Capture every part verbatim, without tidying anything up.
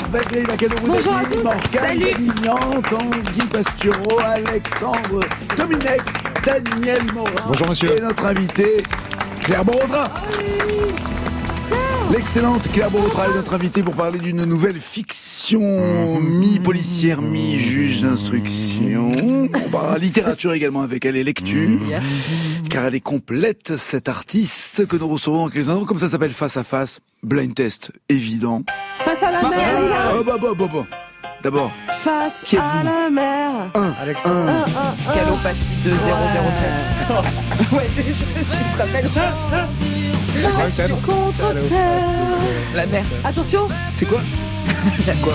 avec Leïla Kaddour. Bonjour à tous. Morgane Salut. Davignan, Tanguy Pastureau, Alexandre Dominec, Daniel Morin. Bonjour monsieur. Et notre invité, Claire Borotra. L'excellente Claire Borotra est notre invitée pour parler d'une nouvelle fiction, mi-policière, mi-juge d'instruction. On parlera littérature également avec elle et lecture, Yes. car elle est complète, cette artiste que nous recevons en quelques instants. Comme ça s'appelle Face à Face, blind test évident. Face à la mer. Oh, bah, bah, bah, bah. D'abord, Face Qui êtes-vous à la mer. Alexandre. Un, un, un. Calopatie deux zéro zéro sept. Ouais, c'est juste, tu te rappelles. C'est quoi le thème? Contre terre. La mer. Attention. c'est quoi? Quoi?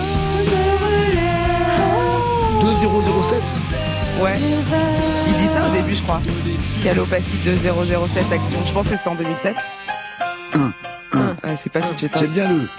deux zéro zéro sept. Ouais. Il dit ça au début, je crois. Calopatie deux zéro zéro sept action. Je pense que c'était en deux mille sept. Un, un. Ouais, c'est pas tout de suite. hein. J'aime bien le.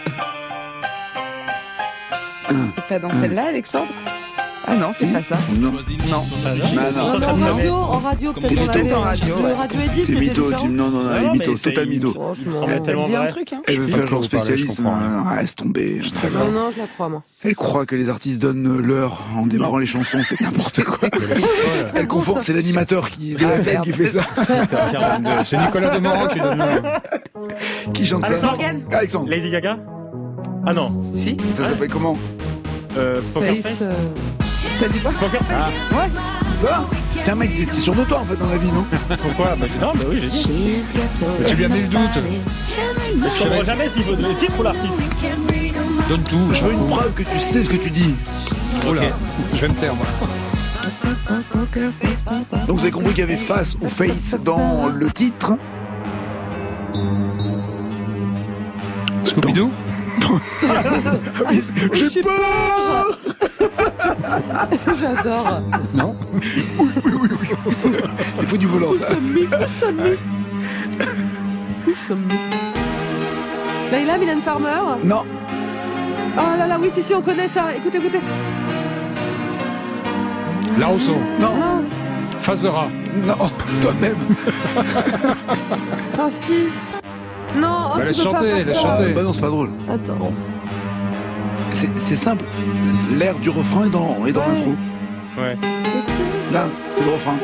Un. C'est pas dans celle-là, Alexandre? Ah non, c'est Si. pas ça. Non. Non. Bah, non. Non, mais en radio, en radio peut-être T'es on mytho. avait. En radio, Le ouais. radio Edit, T'es c'était mytho, différent. tu... non, non, non, elle est mytho, total mytho. Franchement. Elle est Ça te tellement dit un vraie. truc, hein? Elle veut sais faire pas genre de quoi vous parlez, spécialiste. je comprends rien. Ah, laisse tomber. Non, non, je la crois, moi. Elle croit que les artistes donnent l'heure en démarrant les chansons, c'est n'importe quoi. Elle confond, ça. c'est l'animateur qui, de Ah, la F M merde. qui fait ça. C'est Nicolas Demorand qui donne le... Qui chante ça? Alexandre Morgan. Alexandre. Lady Gaga. Ah non. Si. Ça s'appelle comment? Euh, Poker Face. Face. euh, T'as dit quoi? Poker Face. Ça va? T'es un mec, t'es- t'es sûr de toi en fait dans la vie, non? Pourquoi? Bah, non, bah oui, j'ai dit. Mais tu lui as mis le doute. Mais je comprends jamais s'il faut le titre ou l'artiste. Donne tout. Je veux une preuve que tu sais ce que tu dis. Oh là, je vais me taire moi. Donc vous avez compris qu'il y avait face ou face dans le titre. Scooby-Doo. J'ai peur. J'adore. Non. Il faut du volant ça. Où sommes-nous? Où sommes-nous? Leïla, Mylène Farmer. Non. Oh là là, oui, si, si, on connaît ça. Écoutez, écoutez. La Rousseau. Non. Non. Face de rat. Non. Toi-même. Ah, si. Non, oh, Bah, tu laisse peux pas chanter, faire laisse ça. chanter. Bah non, c'est pas drôle. Attends. C'est c'est simple. L'air du refrain est dans, est dans Ouais. l'intro. Ouais. Là, c'est le refrain.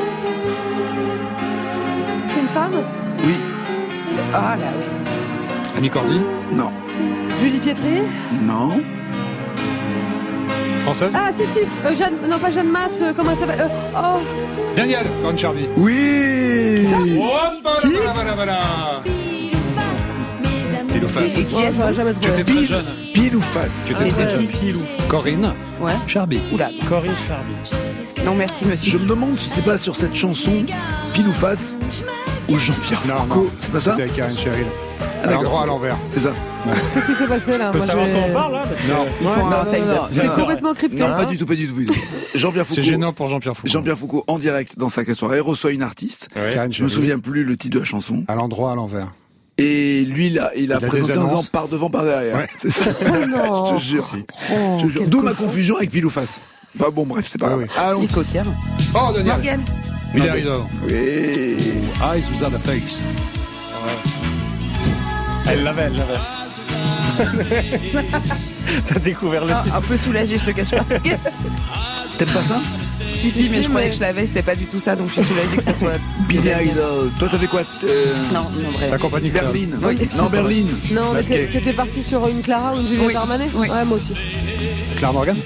C'est une femme? Oui. Ah là, oui. Annie Cordy. Non. Julie Pietri? Non. Française. Ah, si, si. Euh, Jeanne... Non, pas Jeanne Masse. euh, comment elle s'appelle? Euh, Oh. Daniel Corinne Charby. Oui. Hop, voilà, voilà, voilà. Pile ou face. Et qui Oh, est j'aurais jamais trouvé. J'étais très jeune. Pile ou face. Tu étais C'est très de jeune. qui? Corinne Ouais. Charby. Oula. Corinne Charby. Non, merci, monsieur. Je me demande si c'est pas sur cette chanson Pile ou face ou Jean-Pierre Non, Foucault. non. C'est pas ça? C'était avec Karen Cheryl. À d'accord. l'endroit à l'envers. C'est ça. Qu'est-ce qui s'est passé là? Faut Moi, savoir j'ai- de quoi on parle là parce que... Non. Il faut Non, un non, time non, up. non. C'est Non. complètement crypté. Non, hein. pas du tout, pas du tout. Pas du tout. Jean-Pierre Foucault. C'est gênant pour Jean-Pierre Foucault. Jean-Pierre Foucault en direct dans Sacré Soirée reçoit une artiste. Ouais. Karen Je me Cheryl. souviens plus le titre de la chanson. À l'endroit à l'envers. Et lui, il a, il a Il a présenté des en disant annonces. par devant, par derrière. Ouais. C'est ça. Oh non. Je te jure. Si. Oh, Je te jure. quel D'où ma cochon. confusion avec Pile ou face. Bah bon, bref, c'est pas Oui, grave. oui. Allons. Nico Pierre. Oh, Daniel. Morgan. Miller Idol. Oui. Eyes without a face. Elle l'avait, elle l'avait. T'as découvert le Ah, titre. un peu soulagé, je te cache pas. T'aimes pas ça? Si, si, Si, mais si, je croyais mais- que je l'avais, c'était pas du tout ça, donc je suis soulagée que ça soit. Billy Idol. Toi, t'avais quoi? C'était, euh, Non, non, vrai. La compagnie que ça. Berlin. Oui. Non, Berlin. Non, mais Masqué. t'es- t'étais parti sur une Clara ou une Juliette Oui. Armanet? Oui. Ouais, moi aussi. Claire Morgan.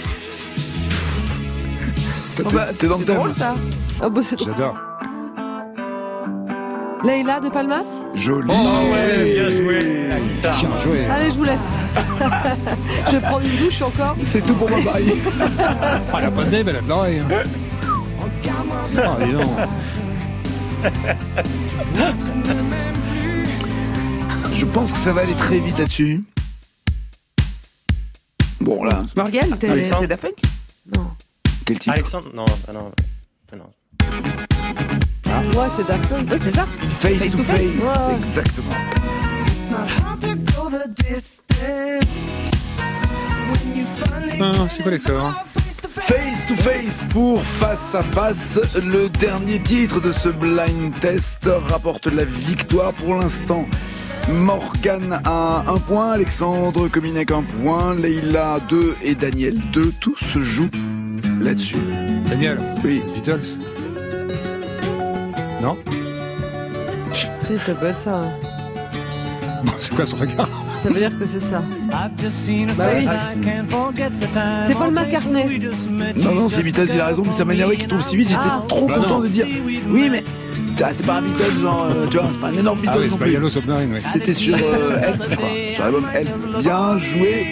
T'as- Oh, bah, T'es dans le c'est thème. drôle ça. Ah bah, c'est... J'adore. Leïla de Palmas? Joli. Oh ouais, bien joué. La guitare. Tiens, joué. Allez, je vous laisse. Je vais prendre une douche encore. C'est tout pour moi, Marie. Ah, elle a pas de nez, mais elle a de l'oreille. Ah, dis donc. Je pense que ça va aller très vite là-dessus. Bon, là, Morgan, T'es- Alexandre. C'est Daft Punk. Non. quel titre? Alexandre. Non, ah non. Ah non. Ouais, c'est Daft Punk. Oui, c'est ça. Face, Face to to Face. Face. Ouais. Exactement. Ah, c'est quoi les cœurs? Face to Face pour Face à Face, le dernier titre de ce blind test rapporte la victoire pour l'instant. Morgane a un point, Alexandre Kominek un point, Leïla deux et Daniel deux. Tout se joue là-dessus. Daniel, oui. Beatles. Non? Si, ça peut être ça. Bon, c'est quoi ce regard? Ça veut dire que c'est ça. Bah oui. C'est Paul McCartney. Non, non, c'est Beatles, il a raison, mais ça m'énervait qu'il trouve si vite. J'étais Ah. trop Bah content non. de dire oui, mais ah, c'est pas un Beatles, genre, euh, tu vois, c'est pas un énorme Beatles Ah oui, non c'est pas plus. Yellow Submarine, oui. C'était sur euh, Help, je crois, sur l'album Help. Bien joué.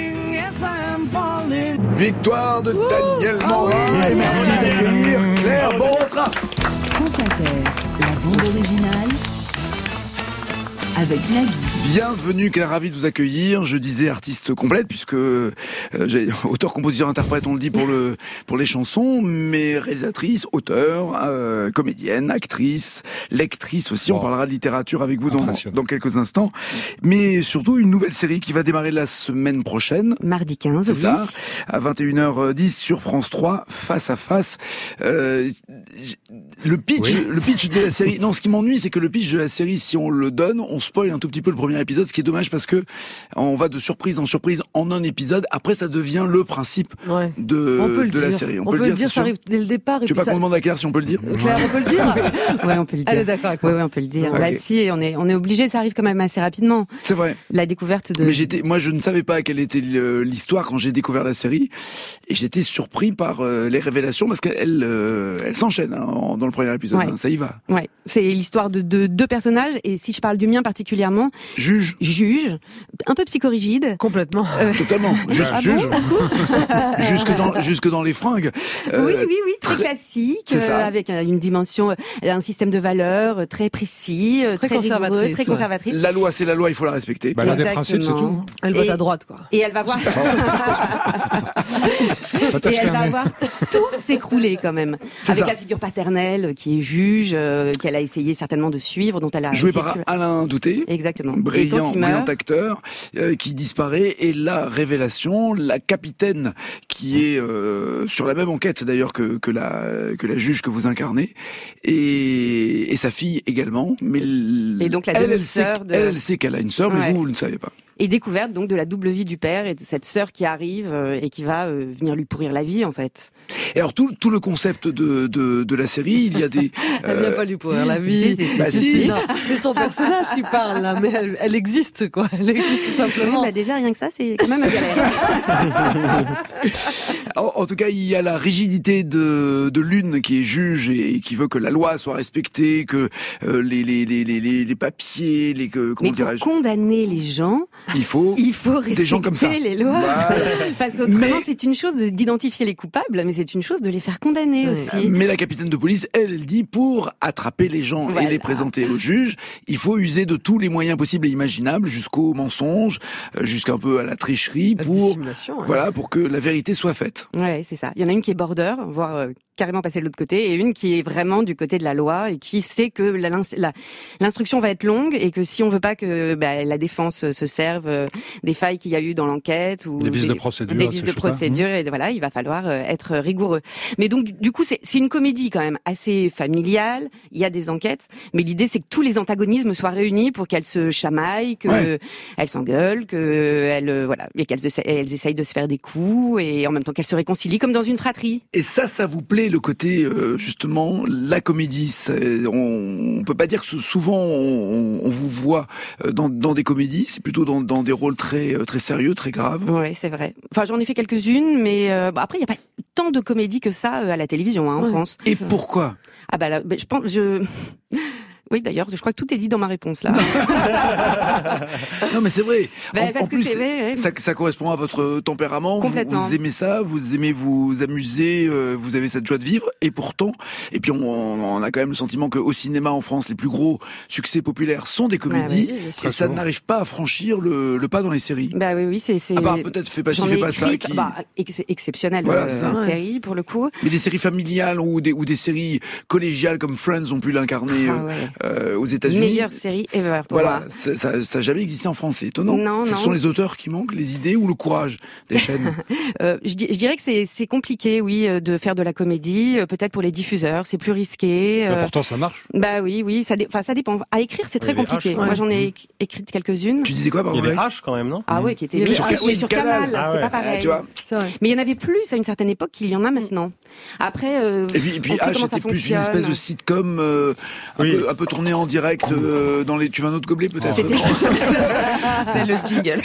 Victoire de Daniel Morin et merci d'accueillir Claire Bontra. France Inter, la bande originale avec Nagui. Bienvenue Claire, ravi de vous accueillir. Je disais artiste complète puisque euh, j'ai auteur, compositeur, interprète, on le dit pour le pour les chansons, mais réalisatrice, auteur, euh, comédienne, actrice, lectrice aussi. Wow. On parlera de littérature avec vous dans, Impressionnant. dans quelques instants. Mais surtout une nouvelle série qui va démarrer la semaine prochaine. Mardi quinze, C'est oui. ça, à vingt et une heures dix sur France trois, Face à Face. Euh, le pitch, Oui. le pitch de la série. Non, ce qui m'ennuie, c'est que le pitch de la série, si on le donne, on spoil un tout petit peu le premier épisode, ce qui est dommage parce que on va de surprise en surprise en un épisode. Après, ça devient le principe Ouais. de, On peut le de la dire. série. On, peut, le dire, c'est ça sûr. arrive dès le départ. Et Tu veux puis pas ça... qu'on demande à Claire si on peut le dire? Claire, on peut le dire. Ouais, on peut le dire. Elle est d'accord avec moi. Ouais, ouais, on peut le dire. Ok. Bah si, on est, on est obligé, ça arrive quand même assez rapidement. C'est vrai. La découverte de... Mais j'étais, moi, je ne savais pas quelle était le- l'histoire quand j'ai découvert la série, et j'étais surpris par euh, les révélations parce qu'elles, euh, elles s'enchaînent hein, en- dans le premier épisode. Ouais. Hein, ça y va. Ouais, c'est l'histoire de, de deux personnages, et si je parle du mien particulièrement, Juge. juge, un peu psychorigide. Complètement. Totalement. Juste, Ah Juge. jusque dans, jusque dans les fringues. Euh, oui, oui, oui, très classique, c'est ça. euh, avec euh, une dimension, euh, un système de valeurs euh, très précis, euh, Très très, rigoureux, conservatrice, très ouais. conservatrice. La loi, c'est la loi, il faut la respecter. Bah, elle a des principes, c'est Exactement. tout. Elle vote Et- à droite, quoi. Et elle va voir, Pas et t'acheter elle un va mec. voir tout s'écrouler quand même. C'est Avec ça. la figure paternelle qui est juge, euh, qu'elle a essayé certainement de suivre, dont elle a Joué essayé par de suivre. Alain Douté. Exactement. Et Brillant, quand il brillant meurt, acteur euh, qui disparaît, et la révélation, la capitaine qui est euh, sur la même enquête d'ailleurs que, que la que la juge que vous incarnez, et, et sa fille également. Mais l- Et donc la elle, elle sait, demi-sœur de- elle, elle sait qu'elle a une sœur, mais Ouais. vous, vous ne savez pas. et découverte donc de la double vie du père et de cette sœur qui arrive euh, et qui va euh, venir lui pourrir la vie en fait. Et alors tout tout le concept de de, de la série, il y a des Elle vient euh, pas lui pourrir la vie. Si, si, si, Bah, si, si. si. Non, c'est son personnage qui parle là, mais elle, elle existe quoi. Elle existe tout Ouais, simplement. bah déjà rien que ça c'est quand même un galère. En, en tout cas, il y a la rigidité de, de l'une qui est juge et qui veut que la loi soit respectée, que euh, les, les, les, les, les les papiers, les que, comment Mais pour dirais-je, condamner les gens, il faut. il faut respecter gens comme ça. les lois. Voilà. Parce qu'autrement, Mais- c'est une chose de- d'identifier les coupables, mais c'est une chose de les faire condamner Oui. aussi. Mais la capitaine de police, elle, elle dit pour attraper les gens et Voilà. les présenter au juge, il faut user de tous les moyens possibles et imaginables, jusqu'au mensonge, euh, jusqu'un peu à la tricherie, La pour dissimulation, ouais. voilà, pour que la vérité soit faite. Ouais, c'est ça. Il y en a une qui est border, voire euh, carrément passée de l'autre côté, et une qui est vraiment du côté de la loi et qui sait que la- l'ins- la- l'instruction va être longue et que si on veut pas que bah, la défense se serve euh, des failles qu'il y a eu dans l'enquête ou Des vices de procédure, des ces vices de choses-là. procédure, et voilà, il va falloir euh, être rigoureux. Mais donc du- du coup, c'est c'est une comédie quand même assez familiale. Il y a des enquêtes, mais l'idée c'est que tous les antagonismes soient réunis pour qu'elles se chamaillent, que Ouais. elles s'engueulent, que elles euh, voilà, et qu'elles essa- elles essayent de se faire des coups et en même temps qu'elles se réconcilient comme dans une fratrie. Et ça, ça vous plaît, le côté, euh, justement, la comédie. C'est- On, on peut pas dire que souvent on, on vous voit euh, dans, dans des comédies, c'est plutôt dans, dans des rôles très, euh, très sérieux, très graves. Ouais, c'est vrai. Enfin, j'en ai fait quelques-unes, mais euh, bon, après il y a pas tant de comédies que ça euh, à la télévision hein, en Ouais. France. Et pourquoi? Ah bah là, bah, je pense je oui, d'ailleurs, je crois que tout est dit dans ma réponse là. Non, mais c'est vrai. Bah, en, parce en que plus, c'est vrai, ouais. ça, ça correspond à votre tempérament. Vous, Complètement. vous aimez ça, vous aimez vous amuser, euh, vous avez cette joie de vivre. Et pourtant, et puis on, on a quand même le sentiment qu'au cinéma en France, les plus gros succès populaires sont des comédies. vas-y, bien sûr. et ça souvent. n'arrive pas à franchir le, le pas dans les séries. Bah oui, oui, c'est c'est. À part peut-être Fais pas ci, J'en fais ai pas ça. écrite, Qui... bah, ex- exceptionnelle Voilà, euh, c'est ça. série pour le coup. Mais des séries familiales ou des, ou des séries collégiales comme Friends ont pu l'incarner Ah euh, ouais. euh, aux États-Unis. Meilleure série ever pour voilà, moi. ça, ça, ça a jamais existé en France, c'est étonnant. Non, Ce non. sont les auteurs qui manquent, les idées ou le courage des chaînes. euh, je, je dirais que c'est, c'est compliqué, oui, de faire de la comédie. Peut-être pour les diffuseurs, c'est plus risqué. Euh... pourtant, ça marche. Bah oui, oui, ça, dé... enfin, ça dépend. À écrire, c'est très les compliqué. H, Moi, ouais. j'en ai é- écrites quelques-unes. Tu disais quoi, Il y pardon, a les Alex H quand même, non? Ah oui, qui étaient Il y a sur, ah, oui, sur Canal. Canal, Ah c'est ouais. pas pareil. Ah, tu vois. C'est vrai. Mais il y en avait plus à une certaine époque qu'il y en a maintenant. Après, euh, Et puis, et puis on sait H, comment ça c'était plus une fonctionne. espèce de sitcom euh, un, Oui. peu, un peu tourné en direct euh, dans les. Tu veux un autre gobelet peut-être? C'était C'était le jingle.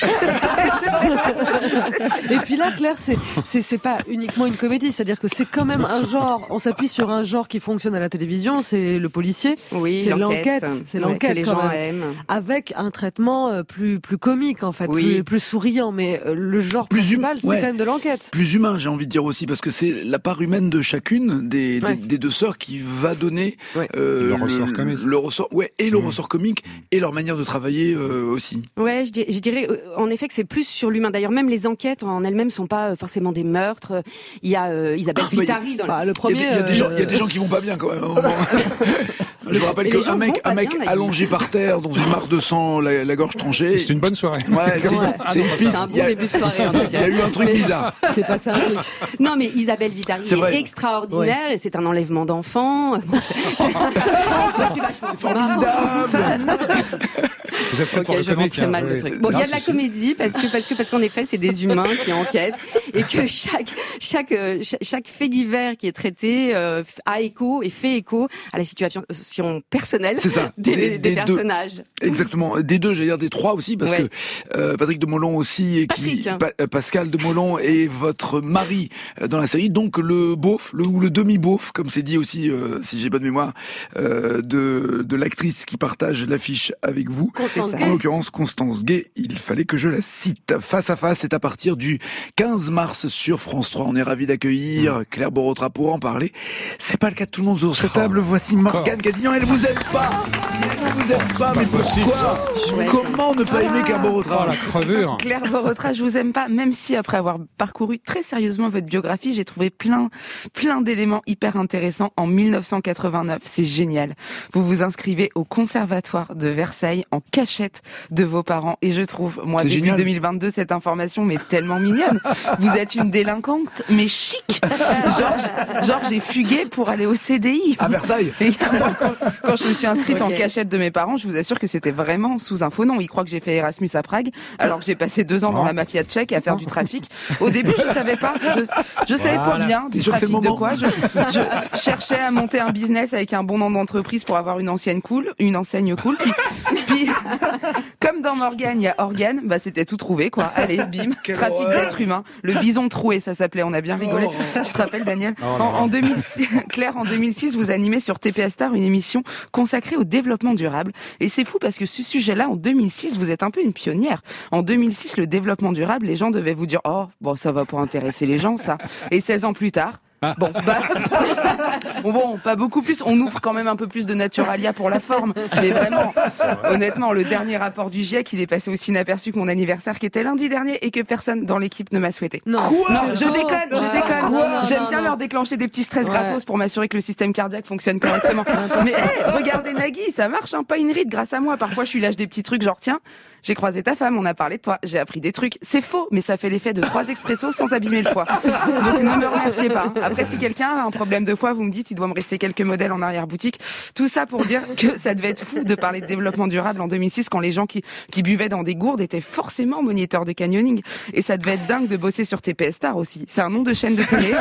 Et puis là, Claire, c'est, c'est, c'est pas uniquement une comédie, c'est-à-dire que c'est quand même un genre, on s'appuie sur un genre qui fonctionne à la télévision, c'est le policier. Oui, c'est l'enquête, l'enquête, c'est ouais, l'enquête que les quand gens même. aiment. Avec un traitement euh, plus, plus comique, en fait, Oui. plus, plus souriant, mais euh, le genre Plus principal, hum- c'est ouais. quand même de l'enquête. Plus humain, j'ai envie de dire aussi, parce que c'est la part humaine de chacune des, Ouais. des, des deux sœurs qui va donner Ouais. euh, Le ressort comique. le ressort, ouais, et le Mmh. ressort comique et leur manière de travailler euh, aussi. Ouais, je dirais, je dirais euh, en effet que c'est plus sur l'humain. D'ailleurs, même les enquêtes en elles-mêmes sont pas euh, forcément des meurtres. Il y a euh, Isabelle Ah, bah, Vitari dans Bah, le Il y, a premier. des, il y a des gens, il y a euh, des gens qui vont pas bien quand même. À un moment. Je vous rappelle Et les qu'un gens mec, vont pas un mec bien, Nagui. allongé par terre dans une mare de sang, la, la gorge tranchée. C'est une bonne soirée. Ouais, c'est, Ouais. c'est une c'est piste. un Il bon y a- début de soirée en tout Il y cas. a eu un truc bizarre. C'est pas ça. Non, mais Isabelle Vitari C'est est, vrai. extraordinaire et c'est un enlèvement d'enfant. Bon, c'est, c'est, c'est vachement C'est formidable. Vous êtes fait pour Ok, le je vends comique, très hein, mal oui. le truc. Bon, il Non, y a de la c'est sûr. comédie parce que parce que parce qu'en effet, c'est des humains qui enquêtent et que chaque chaque euh, chaque, chaque fait divers qui est traité euh, a écho et fait écho à la situation personnelle C'est ça. des, Des- des des deux. personnages. Exactement. Des deux, j'allais dire des trois aussi, parce Ouais. que euh, Patrick de Molon aussi, et qui, Patrick, hein. Pa- euh, Pascal de Molon est votre mari euh, dans la série, donc le beauf, le, ou le demi-beauf, comme c'est dit aussi, euh, si j'ai bonne mémoire, euh, de, de l'actrice qui partage l'affiche avec vous. Constance En Gay. l'occurrence, Constance Gay, il fallait que je la cite. Face à face, c'est à partir du quinze mars sur France trois. On est ravis d'accueillir Claire Borotra pour en parler. C'est pas le cas de tout le monde sur cette table. Voici Morgane Cadignan. Elle vous aime pas. Elle vous aime pas, mais possible, pourquoi? Chouette. Comment ne pas aimer Claire Oh, Borotra? la crevure. Claire Borotra, je vous aime pas, même si après avoir parcouru très sérieusement votre biographie, j'ai trouvé plein, plein d'éléments hyper intéressants en mille neuf cent quatre-vingt-neuf. C'est génial. Vous vous inscrivez au Conservatoire de Versailles en cachette de vos parents et je trouve, moi, C'est début génial. deux mille vingt-deux, cette information mais tellement mignonne. Vous êtes une délinquante, mais chic. Genre, genre j'ai fugué pour aller au C D I. À Versailles. Et quand, quand je me suis inscrite en Ok. cachette de mes parents, je vous assure que c'était vraiment sous un faux nom. Ils croient que j'ai fait Erasmus à Prague, alors que j'ai passé deux ans dans la mafia tchèque à faire du trafic. Au début, je savais pas. Je, je savais pas Voilà. bien du T'es sûr que c'est trafic le de moment quoi. Je, je cherchais à monter un business avec un bon nom d'entreprise pour avoir une ancienne cool, une enseigne cool. Puis, puis comme dans Morgane, il y a Organe, bah c'était tout trouvé quoi. Allez, bim, Quelle trafic horreur. d'êtres humains. Le bison troué, ça s'appelait. On a bien rigolé. Oh. Tu te rappelles, Daniel? Oh là en, là. en deux mille six, Claire, en deux mille six, vous animez sur T P S Star une émission consacrée au développement durable. Et c'est fou parce que ce sujet-là, en deux mille six, vous êtes un peu une pionnière. En deux mille six, le développement durable, les gens devaient vous dire, oh, bon, ça va pas intéresser les gens, ça. Et seize ans plus tard, bon, bah, bon, bon, pas beaucoup plus. On ouvre quand même un peu plus de Naturalia pour la forme. Mais vraiment, honnêtement, le dernier rapport du GIEC, il est passé aussi inaperçu que mon anniversaire qui était lundi dernier et que personne dans l'équipe ne m'a souhaité. Non, Non, c'est je faux. déconne, je Ouais. déconne. Non, non, J'aime non, bien non. leur déclencher des petits stress Ouais. gratos pour m'assurer que le système cardiaque fonctionne correctement. Mais hey, regardez Nagui, ça marche, hein, pas une ride grâce à moi. Parfois, je suis lâche des petits trucs, genre tiens, j'ai croisé ta femme, on a parlé de toi, j'ai appris des trucs. C'est faux, mais ça fait l'effet de trois expressos sans abîmer le foie. Donc ne me remerciez pas. Après, si quelqu'un a un problème de foie, vous me dites, il doit me rester quelques modèles en arrière-boutique. Tout ça pour dire que ça devait être fou de parler de développement durable en deux mille six quand les gens qui, qui buvaient dans des gourdes étaient forcément moniteurs de canyoning. Et ça devait être dingue de bosser sur T P S Star aussi. C'est un nom de chaîne de télé.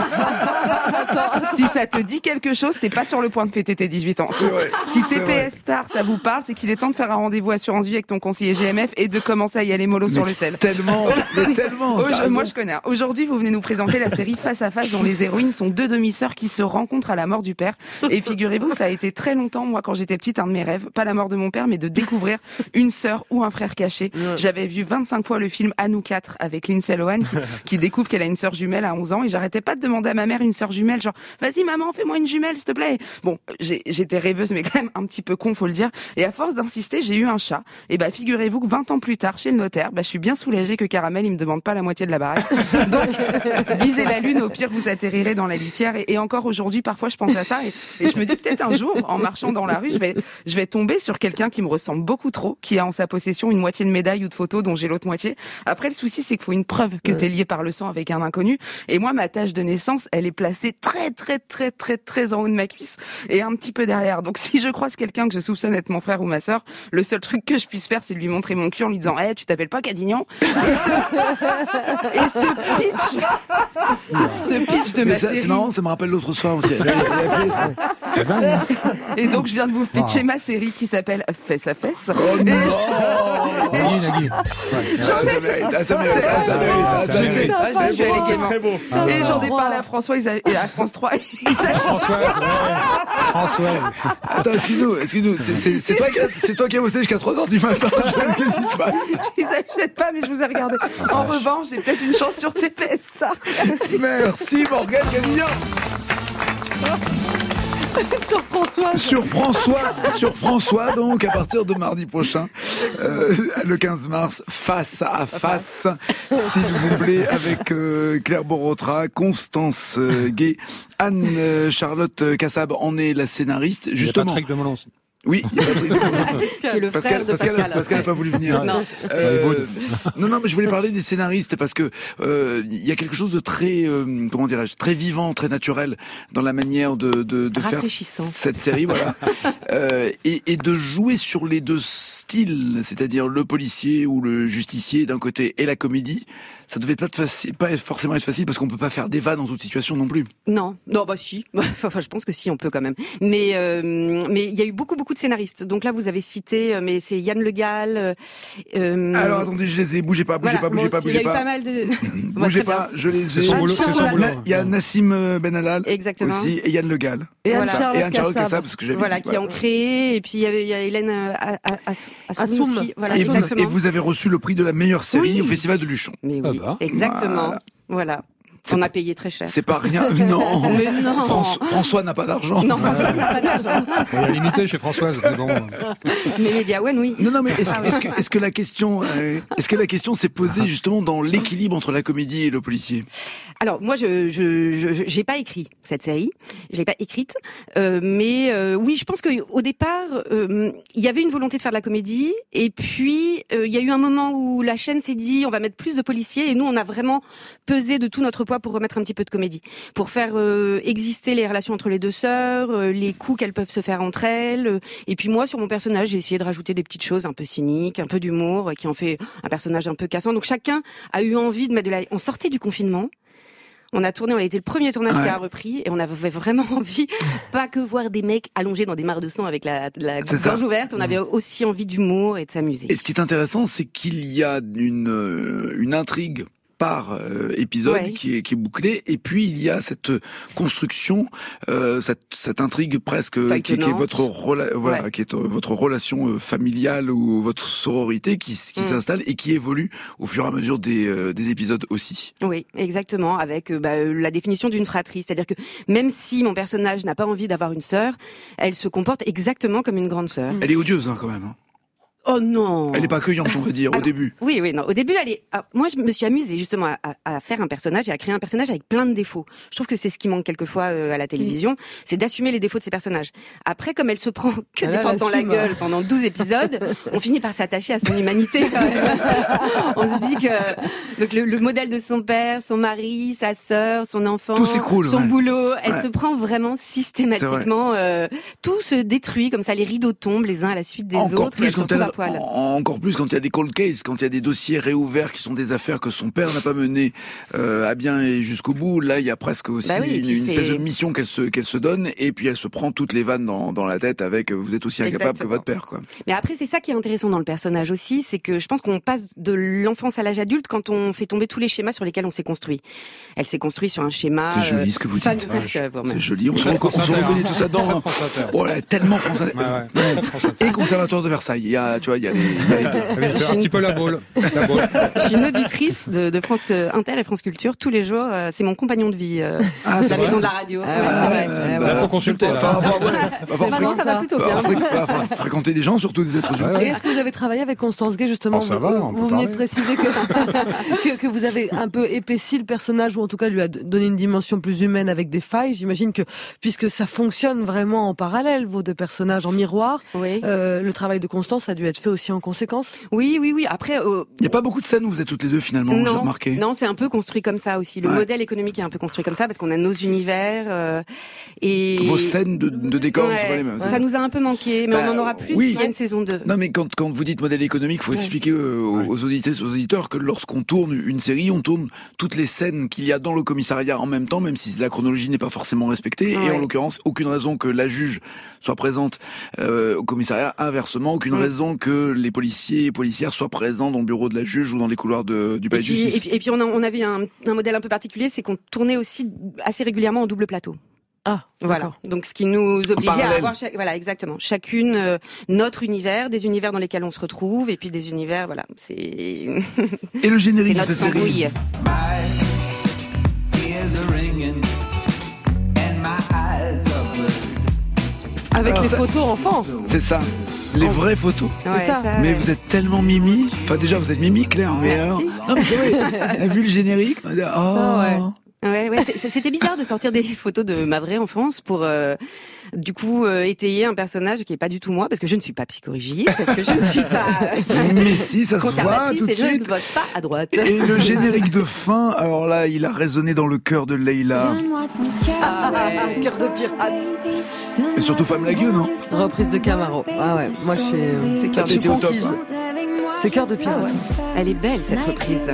Si ça te dit quelque chose, t'es pas sur le point de fêter tes dix-huit ans. Si, vrai. si C'est T P S Star, ça vous parle, c'est qu'il est temps de faire un rendez-vous assurance vie avec ton conseiller G M F et de commencer à y aller mollo sur le sel. Tellement, mais tellement. Oh, t'as je- raison. moi je connais. Aujourd'hui, vous venez nous présenter la série Face à Face dont les héroïnes sont deux demi-sœurs qui se rencontrent à la mort du père. Et figurez-vous, ça a été très longtemps, moi quand j'étais petite, un de mes rêves, pas la mort de mon père, mais de découvrir une sœur ou un frère caché. J'avais vu vingt-cinq fois le film À nous quatre avec Lindsay Lohan qui, qui découvre qu'elle a une sœur jumelle à onze ans et j'arrêtais pas de demander à ma mère une sœur jumelle, genre vas-y maman, fais-moi une jumelle s'il te plaît. Bon, j'ai- j'étais rêveuse mais quand même un petit peu con, faut le dire. Et à force d'insister, j'ai eu un chat. Et bah figurez-vous que vingt ans plus tard, chez le notaire, bah je suis bien soulagée que Caramel il me demande pas la moitié de la baraque. Donc visez la lune, au pire vous atterrirez dans la litière. Et, et encore aujourd'hui, parfois, je pense à ça et, et je me dis peut-être un jour, en marchant dans la rue, je vais, je vais tomber sur quelqu'un qui me ressemble beaucoup trop, qui a en sa possession une moitié de médaille ou de photo dont j'ai l'autre moitié. Après, le souci, c'est qu'il faut une preuve que t'es lié par le sang avec un inconnu. Et moi, ma tâche de naissance, elle est placée très, très, très, très, très en haut de ma cuisse et un petit peu derrière. Donc, si je croise quelqu'un que je soupçonne être mon frère ou ma sœur, le seul truc que je puisse faire, c'est de lui montrer mon cul en lui disant, eh, hey, tu t'appelles pas Cadignan? Et ce, et ce pitch, ce pitch de Mais ma ça, série. c'est marrant, ça me rappelle l'autre soir aussi. C'était dingue. Et donc, je viens de vous pitcher ma série qui s'appelle Fesse à Fesse. Oh non! Nagui, Nagui. Ah, ça mérite, ah, ça mérite, ah, ça mérite, ah, ça Ça mérite. mérite. Ah, je suis allée C'est gaiement. très beau. Et j'en ai parlé à François Isa- et à France trois. Isabelle. Françoise, ouais. Françoise. Attends, excuse-nous, excuse-nous, c'est, c'est, c'est, toi qui, c'est toi qui as bossé jusqu'à trois heures du matin. Qu'est-ce qui se passe? Je les achète pas, mais je vous ai regardé. En revanche, j'ai peut-être une chance sur T P S Star. Merci Morgane Cadignan. Sur François. Sur François, sur François, donc, à partir de mardi prochain, euh, le quinze mars, face à face, s'il vous plaît, avec euh, Claire Borotra, Constance euh, Gay, Anne-Charlotte Cassab en est la scénariste, Il y a justement. Patrick de Molon aussi. Oui, il y a Patrick de Molon. Qui est le Pascal, frère de Pascal, Pascal. Pascal n'a pas voulu venir. Non. Euh, non, non, mais je voulais parler des scénaristes parce que euh, il y a quelque chose de très, euh, comment dirais-je, très vivant, très naturel dans la manière de, de, de faire Rafraîchissant. cette série, voilà, euh, et, et de jouer sur les deux styles, c'est-à-dire le policier ou le justicier d'un côté et la comédie. Ça devait pas être facile, pas forcément être facile parce qu'on peut pas faire des vannes en toute situation non plus. Non, non, bah si. Enfin, je pense que si, on peut quand même. Mais euh, mais il y a eu beaucoup, beaucoup de scénaristes. Donc là, vous avez cité, euh, mais c'est Yann Le Gall. Euh, Alors attendez, je les ai. Bougez pas, bougez voilà, pas, bougez moi pas, aussi, bougez Il y a eu pas. pas mal de. Bougez Bah, très pas, bien. je les ai. C'est son boulot, c'est son Anne boulot. Il y a Nassim Ben Exactement. aussi et Yann Le Gall. Et Voilà. Anne-Charlotte Et Anne-Charlotte Cassab. Cassab, parce que j'avais Voilà, dit, qui voilà. ont créé. Et puis il y avait il y a Hélène euh, à- à- à- Assoum. aussi. Voilà, Et vous, exactement. et vous avez reçu le prix de la meilleure série Oui. au Festival de Luchon. Mais Ah oui, bah. exactement. Voilà. Voilà. C'est On pas- a payé très cher. C'est pas rien. Non. Mais non. François, François n'a pas d'argent. Non, François n'a pas d'argent. Bon, il y a limité chez Françoise, mais bon. Mais Mediawan, oui. Non, non, mais est-ce, que- est-ce que, est-ce que la question, euh, est-ce que la question s'est posée justement dans l'équilibre entre la comédie et le policier? Alors moi, je je je je- j'ai pas écrit cette série, je l'ai pas écrite, euh, mais euh, oui, je pense que au départ, euh, il y avait une volonté de faire de la comédie, et puis euh, il y a eu un moment où la chaîne s'est dit on va mettre plus de policiers, et nous on a vraiment pesé de tout notre poids pour remettre un petit peu de comédie, pour faire euh, exister les relations entre les deux sœurs, euh, les coups qu'elles peuvent se faire entre elles, euh, et puis moi sur mon personnage, j'ai essayé de rajouter des petites choses un peu cyniques, un peu d'humour, euh, qui en fait un personnage un peu cassant. Donc chacun a eu envie de mettre de la. On sortait du confinement. On a tourné, on a été le premier tournage Ouais. qui a repris, et on avait vraiment envie, pas que voir des mecs allongés dans des mares de sang avec la, la C'est ça. gorge ouverte, on avait aussi envie d'humour et de s'amuser. Et ce qui est intéressant, c'est qu'il y a une, euh, une intrigue par euh, épisode Ouais. qui est qui est bouclée, et puis il y a cette construction, euh, cette cette intrigue presque euh, qui, qui est Feuilletonnante. votre rela- voilà, Ouais. qui est euh, votre relation euh, familiale ou votre sororité qui s- qui Mm. s'installe et qui évolue au fur et à mesure des euh, des épisodes aussi. Oui, exactement, avec euh, bah, euh, la définition d'une fratrie. C'est-à-dire que même si mon personnage n'a pas envie d'avoir une sœur, elle se comporte exactement comme une grande sœur. Elle est odieuse hein, quand même. Hein. Oh non. Elle est pas accueillante, on va dire, au Alors, début. Oui, oui, non. Au début, elle est. ah, moi, je me suis amusée justement à, à, à faire un personnage et à créer un personnage avec plein de défauts. Je trouve que c'est ce qui manque quelquefois euh, à la télévision, c'est d'assumer les défauts de ses personnages. Après, comme elle se prend que Elle, des elle portes dans la assume. gueule pendant douze épisodes, on finit par s'attacher à son humanité. Quand même. On se dit que donc le, le modèle de son père, son mari, sa sœur, son enfant, Tout s'écroule, son ouais. boulot, elle Ouais. se prend vraiment systématiquement. Euh, tout se détruit comme ça, les rideaux tombent les uns à la suite des Encore autres. et elle plus se quand retrouve elle, à poil. en- encore plus quand il y a des cold cases, quand il y a des dossiers réouverts qui sont des affaires que son père n'a pas menées euh, à bien et jusqu'au bout. Là, il y a presque aussi Bah oui, et une, puis une c'est- espèce de mission qu'elle se qu'elle se donne, et puis elle se prend toutes les vannes dans, dans la tête avec euh, vous êtes aussi incapable Exactement. que votre père, quoi. Mais après, c'est ça qui est intéressant dans le personnage aussi, c'est que je pense qu'on passe de l'enfance à l'âge adulte quand on fait tomber tous les schémas sur lesquels on s'est construit. Elle s'est construite sur un schéma. C'est joli euh, ce que vous fan- dites. Ouais, je vous C'est remercie. joli. On se, Très reco- on se France Inter, reconnaît hein. tout ça Très dans. France Inter. Oh là, tellement français. Ouais, ouais, très France Inter. Et conservatoire de Versailles. Il y a là, tu vois, il y a les... il y a les- Oui, un petit peu la boule. La boule. Je suis une auditrice de, de France Inter et France Culture tous les jours. euh, C'est mon compagnon de vie. Euh, Ah, de c'est la vrai. maison de la radio. Ah, Ouais, ouais, c'est vrai. ouais, Ouais, bah, Là, faut consulter. va Là. falloir avoir- ouais, va falloir Maintenant, ça va fré- plutôt va bien. fré- va falloir fréquenter des gens, surtout des êtres humains. Ouais, Et ouais. est-ce que vous avez travaillé avec Constance Gay justement Oh, ça vous, va, on peut vous venez de parler. préciser que, que que vous avez un peu épaissi le personnage ou en tout cas lui a donné une dimension plus humaine avec des failles. J'imagine que puisque ça fonctionne vraiment en parallèle vos deux personnages en miroir, Oui. euh, le travail de Constance a dû être fait aussi en conséquence. oui, oui, oui. Après, euh, Il n'y a pas beaucoup de scènes où vous êtes toutes les deux finalement, j'ai non, remarqué. non, c'est un peu construit comme ça aussi. Le Ouais. modèle économique est un peu construit comme ça parce qu'on a nos univers euh, et Vos scènes de, de décor ne Ouais, sont pas les mêmes. ça nous a un peu manqué, mais Bah, on en aura plus oui. s'il y a une saison deux. Non, mais quand, quand vous dites modèle économique, faut Ouais. expliquer euh, aux, Ouais. aux auditeurs, aux auditeurs que lorsqu'on tourne une série, on tourne toutes les scènes qu'il y a dans le commissariat en même temps, même si la chronologie n'est pas forcément respectée. Et Ouais. en l'occurrence, aucune raison que la juge soit présente euh, au commissariat. Inversement, aucune Ouais. raison que les policiers et policières soient présents dans le bureau de la juge ou dans les couloirs de, du Et palais de puis, justice. et puis, et puis on, a- on avait un, un modèle un peu particulier, c'est qu'on tournait aussi assez régulièrement en double plateau. Ah, Voilà. d'accord. Donc ce qui nous obligeait à parallèle. avoir, chaque- voilà, exactement, chacune euh, notre univers, des univers dans lesquels on se retrouve, et puis des univers, voilà, c'est Et le c'est générique de notre cette série. tambouille. Avec Alors les ça- photos enfants. C'est ça. Les vraies photos. Ouais, ça. Mais ouais. vous êtes tellement mimi. Enfin, déjà, vous êtes mimi, Claire. Mais Merci. alors... Non, mais c'est vrai. Vu le générique, on dit, oh. Ah ouais. Ouais, ouais, c'est- c'est- c'était bizarre de sortir des photos de ma vraie enfance pour, euh, du coup, euh, étayer un personnage qui est pas du tout moi, parce que je ne suis pas psychorigide, parce que je ne suis pas euh, Mais si, ça se voit conservatrice tout de et je ne suite. vote pas à droite. Et le générique de fin, alors là, il a résonné dans le cœur de Leïla. Ah ouais. Cœur de pirate. Et surtout Femme la gueule, non? Reprise de Camaro. Ah ouais, moi je suis. euh, C'est cœur je de suis T'étais au top, conquise. hein. C'est cœur de pirate. Elle est belle cette reprise.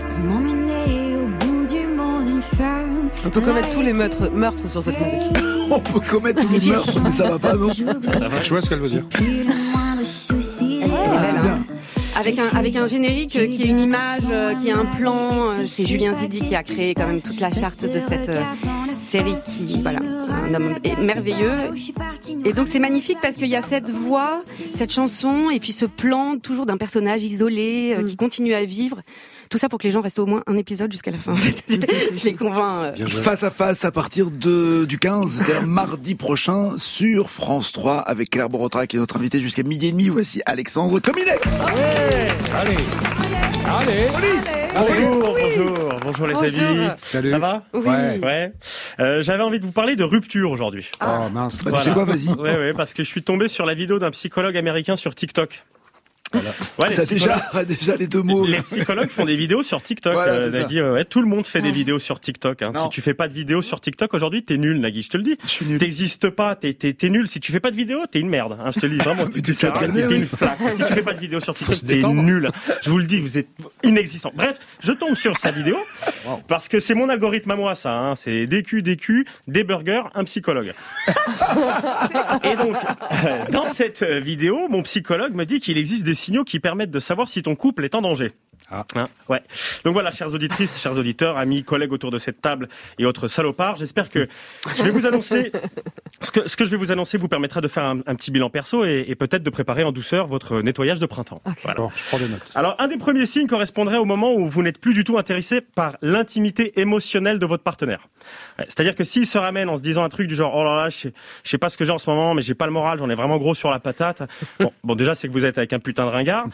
On peut commettre tous les meurtres, meurtres sur cette musique. On peut commettre tous les meurtres, mais ça va pas, non? Je vois ce qu'elle veut dire. Elle est Ah, belle, c'est hein. bien. Avec un, avec un générique euh, qui est une image, euh, qui est un plan. euh, C'est Julien Zidi qui a créé quand même toute la charte de cette euh, série qui, voilà, un homme merveilleux. Et donc c'est magnifique parce qu'il y a cette voix, cette chanson et puis ce plan toujours d'un personnage isolé euh, qui continue à vivre. Tout ça pour que les gens restent au moins un épisode jusqu'à la fin. En fait. Je les convainc. euh. Bien joué. Face à face à partir de, du quinze, c'est-à-dire mardi prochain sur France trois avec Claire Borotra qui est notre invitée jusqu'à midi et demi. Voici Alexandre Cominet. Allez. Allez. Bonjour, bonjour, bonjour les Bonjour. amis. Salut. Ça va? Oui. Ouais. Ouais. Euh, J'avais envie de vous parler de rupture aujourd'hui. Oh mince. Bah, tu sais quoi, vas-y. Ouais, ouais, parce que je suis tombé sur la vidéo d'un psychologue américain sur TikTok. Ouais, les Ça psychologues- déjà, déjà les deux mots. Les psychologues font des vidéos sur TikTok, Voilà, euh, c'est ça. Nagui. Ouais, tout le monde fait des vidéos sur TikTok. Hein. Non. Si tu fais pas de vidéos sur TikTok aujourd'hui, t'es nul, Nagui. Je te le dis. Je suis nul. T'existes pas, t'es t'es t'es nul. Si tu fais pas de vidéo, t'es une merde. Hein, je te le dis vraiment. Mais Tu tu sers vas à te rien, calmer, t'es oui. une flaque. Si tu fais pas de vidéo sur TikTok, se t'es détendre. nul. Je vous le dis, vous êtes inexistant. Bref, je tombe sur sa vidéo parce que c'est mon algorithme à moi, ça. Hein. C'est D Q, D Q, des burgers, un psychologue. Et donc, euh, dans cette euh, vidéo, mon psychologue me dit qu'il existe des signaux qui permettent de savoir si ton couple est en danger. Ah. Hein, ouais. Donc voilà, chères auditrices, chers auditeurs, amis, collègues autour de cette table et autres salopards, j'espère que je vais vous annoncer ce que ce que je vais vous annoncer vous permettra de faire un, un petit bilan perso et, et peut-être de préparer en douceur votre nettoyage de printemps. Voilà. Bon, je prends des notes. Alors, un des premiers signes correspondrait au moment où vous n'êtes plus du tout intéressé par l'intimité émotionnelle de votre partenaire. Ouais, c'est-à-dire que s'il se ramène en se disant un truc du genre, oh là là, je sais, je sais pas ce que j'ai en ce moment, mais j'ai pas le moral, j'en ai vraiment gros sur la patate. Bon, bon déjà, c'est que vous êtes avec un putain de ringard.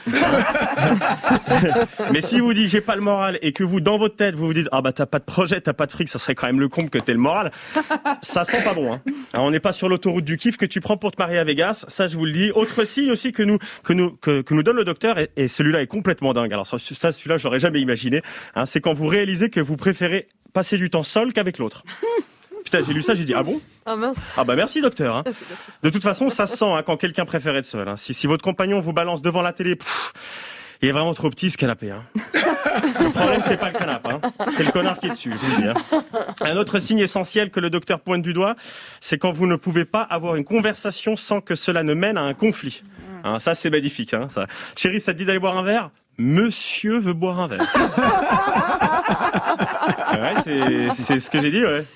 Mais si vous dites, j'ai pas le moral, et que vous, dans votre tête, vous vous dites, ah bah t'as pas de projet, t'as pas de fric, ça serait quand même le comble que t'aies le moral. Ça sent pas bon, hein. Alors, on n'est pas sur l'autoroute du kiff que tu prends pour te marier à Vegas. Ça, je vous le dis. Autre signe aussi que nous, que nous, que, que nous donne le docteur, et, et celui-là est complètement dingue. Alors, ça, ça celui-là, j'aurais jamais imaginé, hein, c'est quand vous réalisez que vous préférez passer du temps seul qu'avec l'autre. Putain, j'ai lu ça, j'ai dit, ah bon? Ah mince. Ah bah merci docteur. Hein. De toute façon, ça se sent hein, quand quelqu'un préfère être seul. Hein. Si, si votre compagnon vous balance devant la télé, pff, il est vraiment trop petit ce canapé. Hein. Le problème, c'est pas le canapé, hein. C'est le connard qui est dessus. Je vous le dis, hein. Un autre signe essentiel que le docteur pointe du doigt, c'est quand vous ne pouvez pas avoir une conversation sans que cela ne mène à un conflit. Hein, ça, c'est magnifique. Hein, ça. Chérie, ça te dit d'aller boire un verre? Monsieur veut boire un verre. Ouais, c'est, c'est ce que j'ai dit, ouais.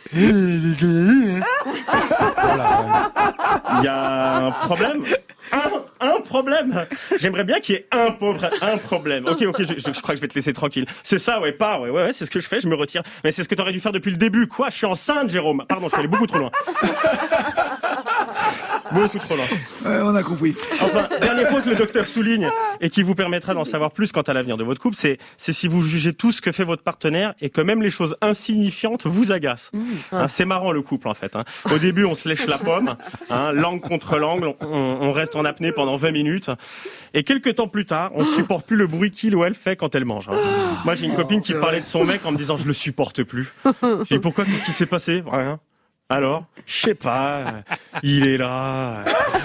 Il y a un problème. Un, un problème. problème. J'aimerais bien qu'il y ait un pauvre, un problème. Ok, ok, je, je, je crois que je vais te laisser tranquille. C'est ça, ouais, pas, ouais, ouais, ouais, c'est ce que je fais, je me retire. Mais c'est ce que t'aurais dû faire depuis le début. Quoi, je suis enceinte, Jérôme. Pardon, je suis allé beaucoup trop loin. Beaucoup trop loin. Ouais, on a compris. Enfin, dernier point que le docteur souligne et qui vous permettra d'en savoir plus quant à l'avenir de votre couple, c'est, c'est si vous jugez tout ce que fait votre partenaire et que même les choses insignifiantes vous agacent. Mmh. Hein, c'est marrant le couple en fait. Hein. Au début, on se lèche la pomme, hein, langue contre langue, on, on reste en apnée pendant vingt minutes. Et quelques temps plus tard, on supporte plus le bruit qu'il ou elle fait quand elle mange. Hein. Moi, j'ai une copine qui parlait de son mec en me disant « je le supporte plus ». J'ai dit « pourquoi ? Qu'est-ce qui s'est passé ?» Rien. Alors, je sais pas, il est là,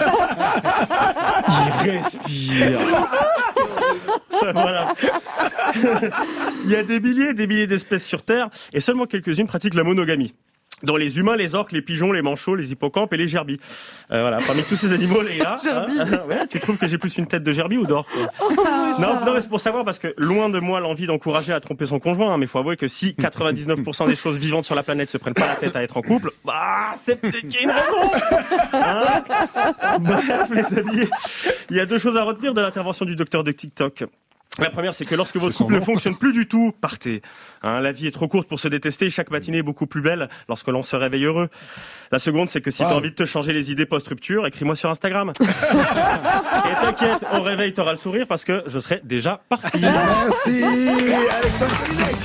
il respire. Voilà. Il y a des milliers et des milliers d'espèces sur Terre et seulement quelques-unes pratiquent la monogamie. Dont les humains, les orques, les pigeons, les manchots, les hippocampes et les gerbilles. Euh, voilà, parmi tous ces animaux, Léa, hein, ouais, tu trouves que j'ai plus une tête de gerbille ou d'orque? Non, non, mais c'est pour savoir parce que loin de moi l'envie d'encourager à tromper son conjoint, hein, mais faut avouer que si quatre-vingt-dix-neuf pour cent des choses vivantes sur la planète se prennent pas la tête à être en couple, bah c'est peut-être qu'il y a une raison. Hein, bref, les amis, il y a deux choses à retenir de l'intervention du docteur de TikTok. La première, c'est que lorsque votre couple ne fonctionne plus du tout, partez. Hein, la vie est trop courte pour se détester. Chaque matinée est beaucoup plus belle lorsque l'on se réveille heureux. La seconde, c'est que si wow. t'as envie de te changer les idées post-rupture, écris-moi sur Instagram. Et t'inquiète, au réveil, t'auras le sourire parce que je serai déjà parti. Merci, Alexandre.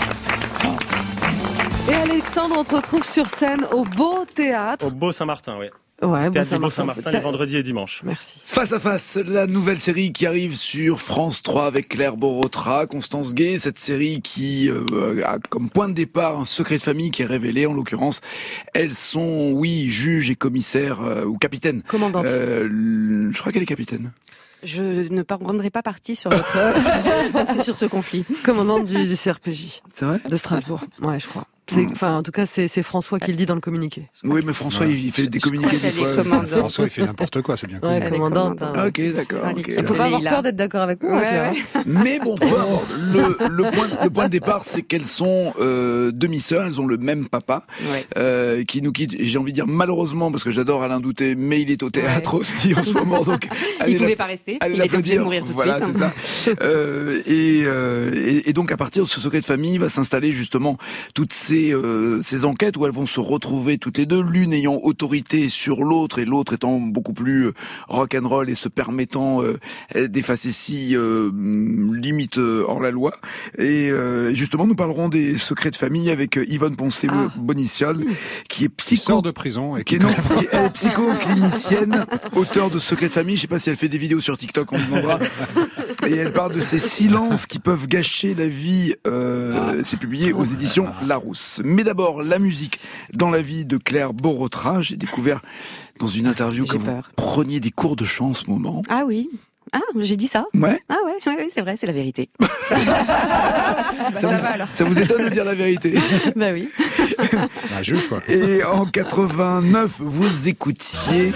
Et Alexandre, on te retrouve sur scène au Beau Théâtre. Au Beau Saint-Martin, oui. Ouais, Théâtre du Beau Saint-Martin les vendredis et dimanches. Merci. Face à face, la nouvelle série qui arrive sur France trois avec Claire Borotra, Constance Gay, cette série qui euh, a comme point de départ un secret de famille qui est révélé. En l'occurrence, elles sont, oui, juges et commissaires euh, ou capitaines. Commandante. Euh, je crois qu'elle est capitaine. Je ne prendrai pas parti sur votre sur ce conflit. Commandante du, du C R P J. C'est vrai ? De Strasbourg. Ouais, je crois. C'est, enfin, en tout cas, c'est, c'est François qui le dit dans le communiqué. Oui, mais François, ouais. il fait des communiqués des fois. François, il fait n'importe quoi, c'est bien connu. Ouais, commandante. Hein. Ok, d'accord. Okay. Il faut pas avoir peur d'être d'accord avec moi. Ouais, ouais. Mais bon, le, le, point, le point de départ, c'est qu'elles sont euh, demi-sœurs, elles ont le même papa, ouais. euh, qui nous quitte, j'ai envie de dire malheureusement, parce que j'adore Alain Douté, mais il est au théâtre ouais. aussi en ce moment. Donc, il pouvait pas rester, il était obligé de mourir tout voilà, de suite. Voilà, c'est ça. euh, et, euh, et, et donc, à partir de ce secret de famille, va s'installer justement toutes ces, euh, ces enquêtes où elles vont se retrouver toutes les deux, l'une ayant autorité sur l'autre et l'autre étant beaucoup plus rock'n'roll et se permettant euh, des facéties euh, limite euh, hors la loi. Et euh, justement, nous parlerons des secrets de famille avec Yvonne Poncé-Boniciol, ah. qui est psycho... Qui sort de prison. Et qui est, non, qui est, elle est psycho-clinicienne, auteure de secrets de famille. Je sais pas si elle fait des vidéos sur TikTok, on lui demandera. Et elle parle de ces silences qui peuvent gâcher la vie. Euh, ah. C'est publié aux éditions Larousse. Mais d'abord, la musique dans la vie de Claire Borotra. J'ai découvert dans une interview j'ai que peur. vous preniez des cours de chant en ce moment. Ah oui. Ah, j'ai dit ça. Ouais. Ah ouais, ouais, ouais c'est vrai, c'est la vérité. ça, bah, ça, vous, va, alors. Ça vous étonne de dire la vérité? Bah oui. Bah, juge, quoi. Et en quatre-vingt-neuf, vous écoutiez...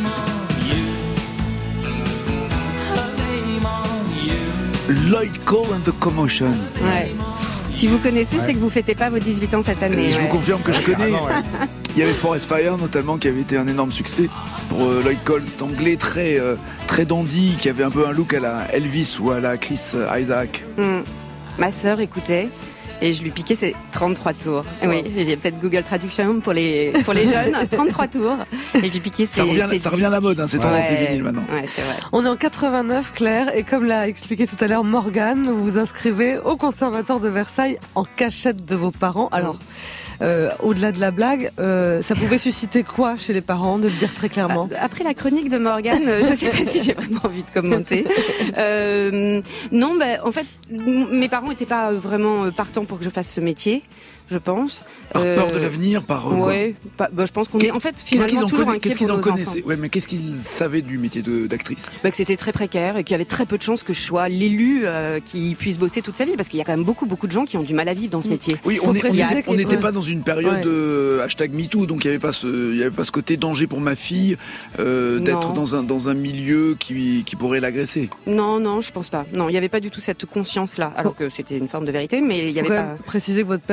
Lloyd Cole and the Commotion. Ouais. Si vous connaissez, ouais. c'est que vous fêtez pas vos dix-huit ans cette année. Euh, je ouais. vous confirme que je connais. Ouais. Il y avait Forest Fire notamment qui avait été un énorme succès pour euh, Lloyd Cole, cet anglais très euh, très dandy qui avait un peu un look à la Elvis ou à la Chris Isaac. Mmh. Ma sœur écoutait. Et je lui piquais ses trente-trois tours. Wow. Oui, j'ai peut-être Google Traduction pour les pour les jeunes, trente-trois tours. Et je lui piquais ses, ça revient, ses ça revient à la mode, hein, c'est tendance ouais. vinyle maintenant. Ouais, c'est vrai. On est en quatre-vingt-neuf, Claire, et comme l'a expliqué tout à l'heure Morgane, vous vous inscrivez au Conservatoire de Versailles en cachette de vos parents. Alors, Euh, au-delà de la blague, euh, ça pouvait susciter quoi chez les parents, de le dire très clairement? Après la chronique de Morgane, je sais pas si j'ai vraiment envie de commenter. Euh, non, bah, en fait, mes parents n'étaient pas vraiment partants pour que je fasse ce métier, je pense. Par euh, peur de l'avenir, par... Euh, ouais, bah, bah, je pense qu'on est en fait finalement qu'est-ce qu'ils en toujours conna... inquiets Qu'est-ce qu'ils en pour nos connaissaient? Ouais, mais qu'est-ce qu'ils savaient du métier de, d'actrice? Bah, que c'était très précaire et qu'il y avait très peu de chances que je sois l'élu euh, qui puisse bosser toute sa vie, parce qu'il y a quand même beaucoup beaucoup de gens qui ont du mal à vivre dans ce métier. Oui, on n'était ouais. pas dans une période ouais. euh, hashtag MeToo, donc il n'y avait pas ce, il y avait pas ce côté danger pour ma fille euh, d'être dans un dans un milieu qui qui pourrait l'agresser. Non, non, je pense pas. Non, il n'y avait pas du tout cette conscience-là, alors que c'était une forme de vérité, mais il y avait Faut pas. quand même préciser que votre père était un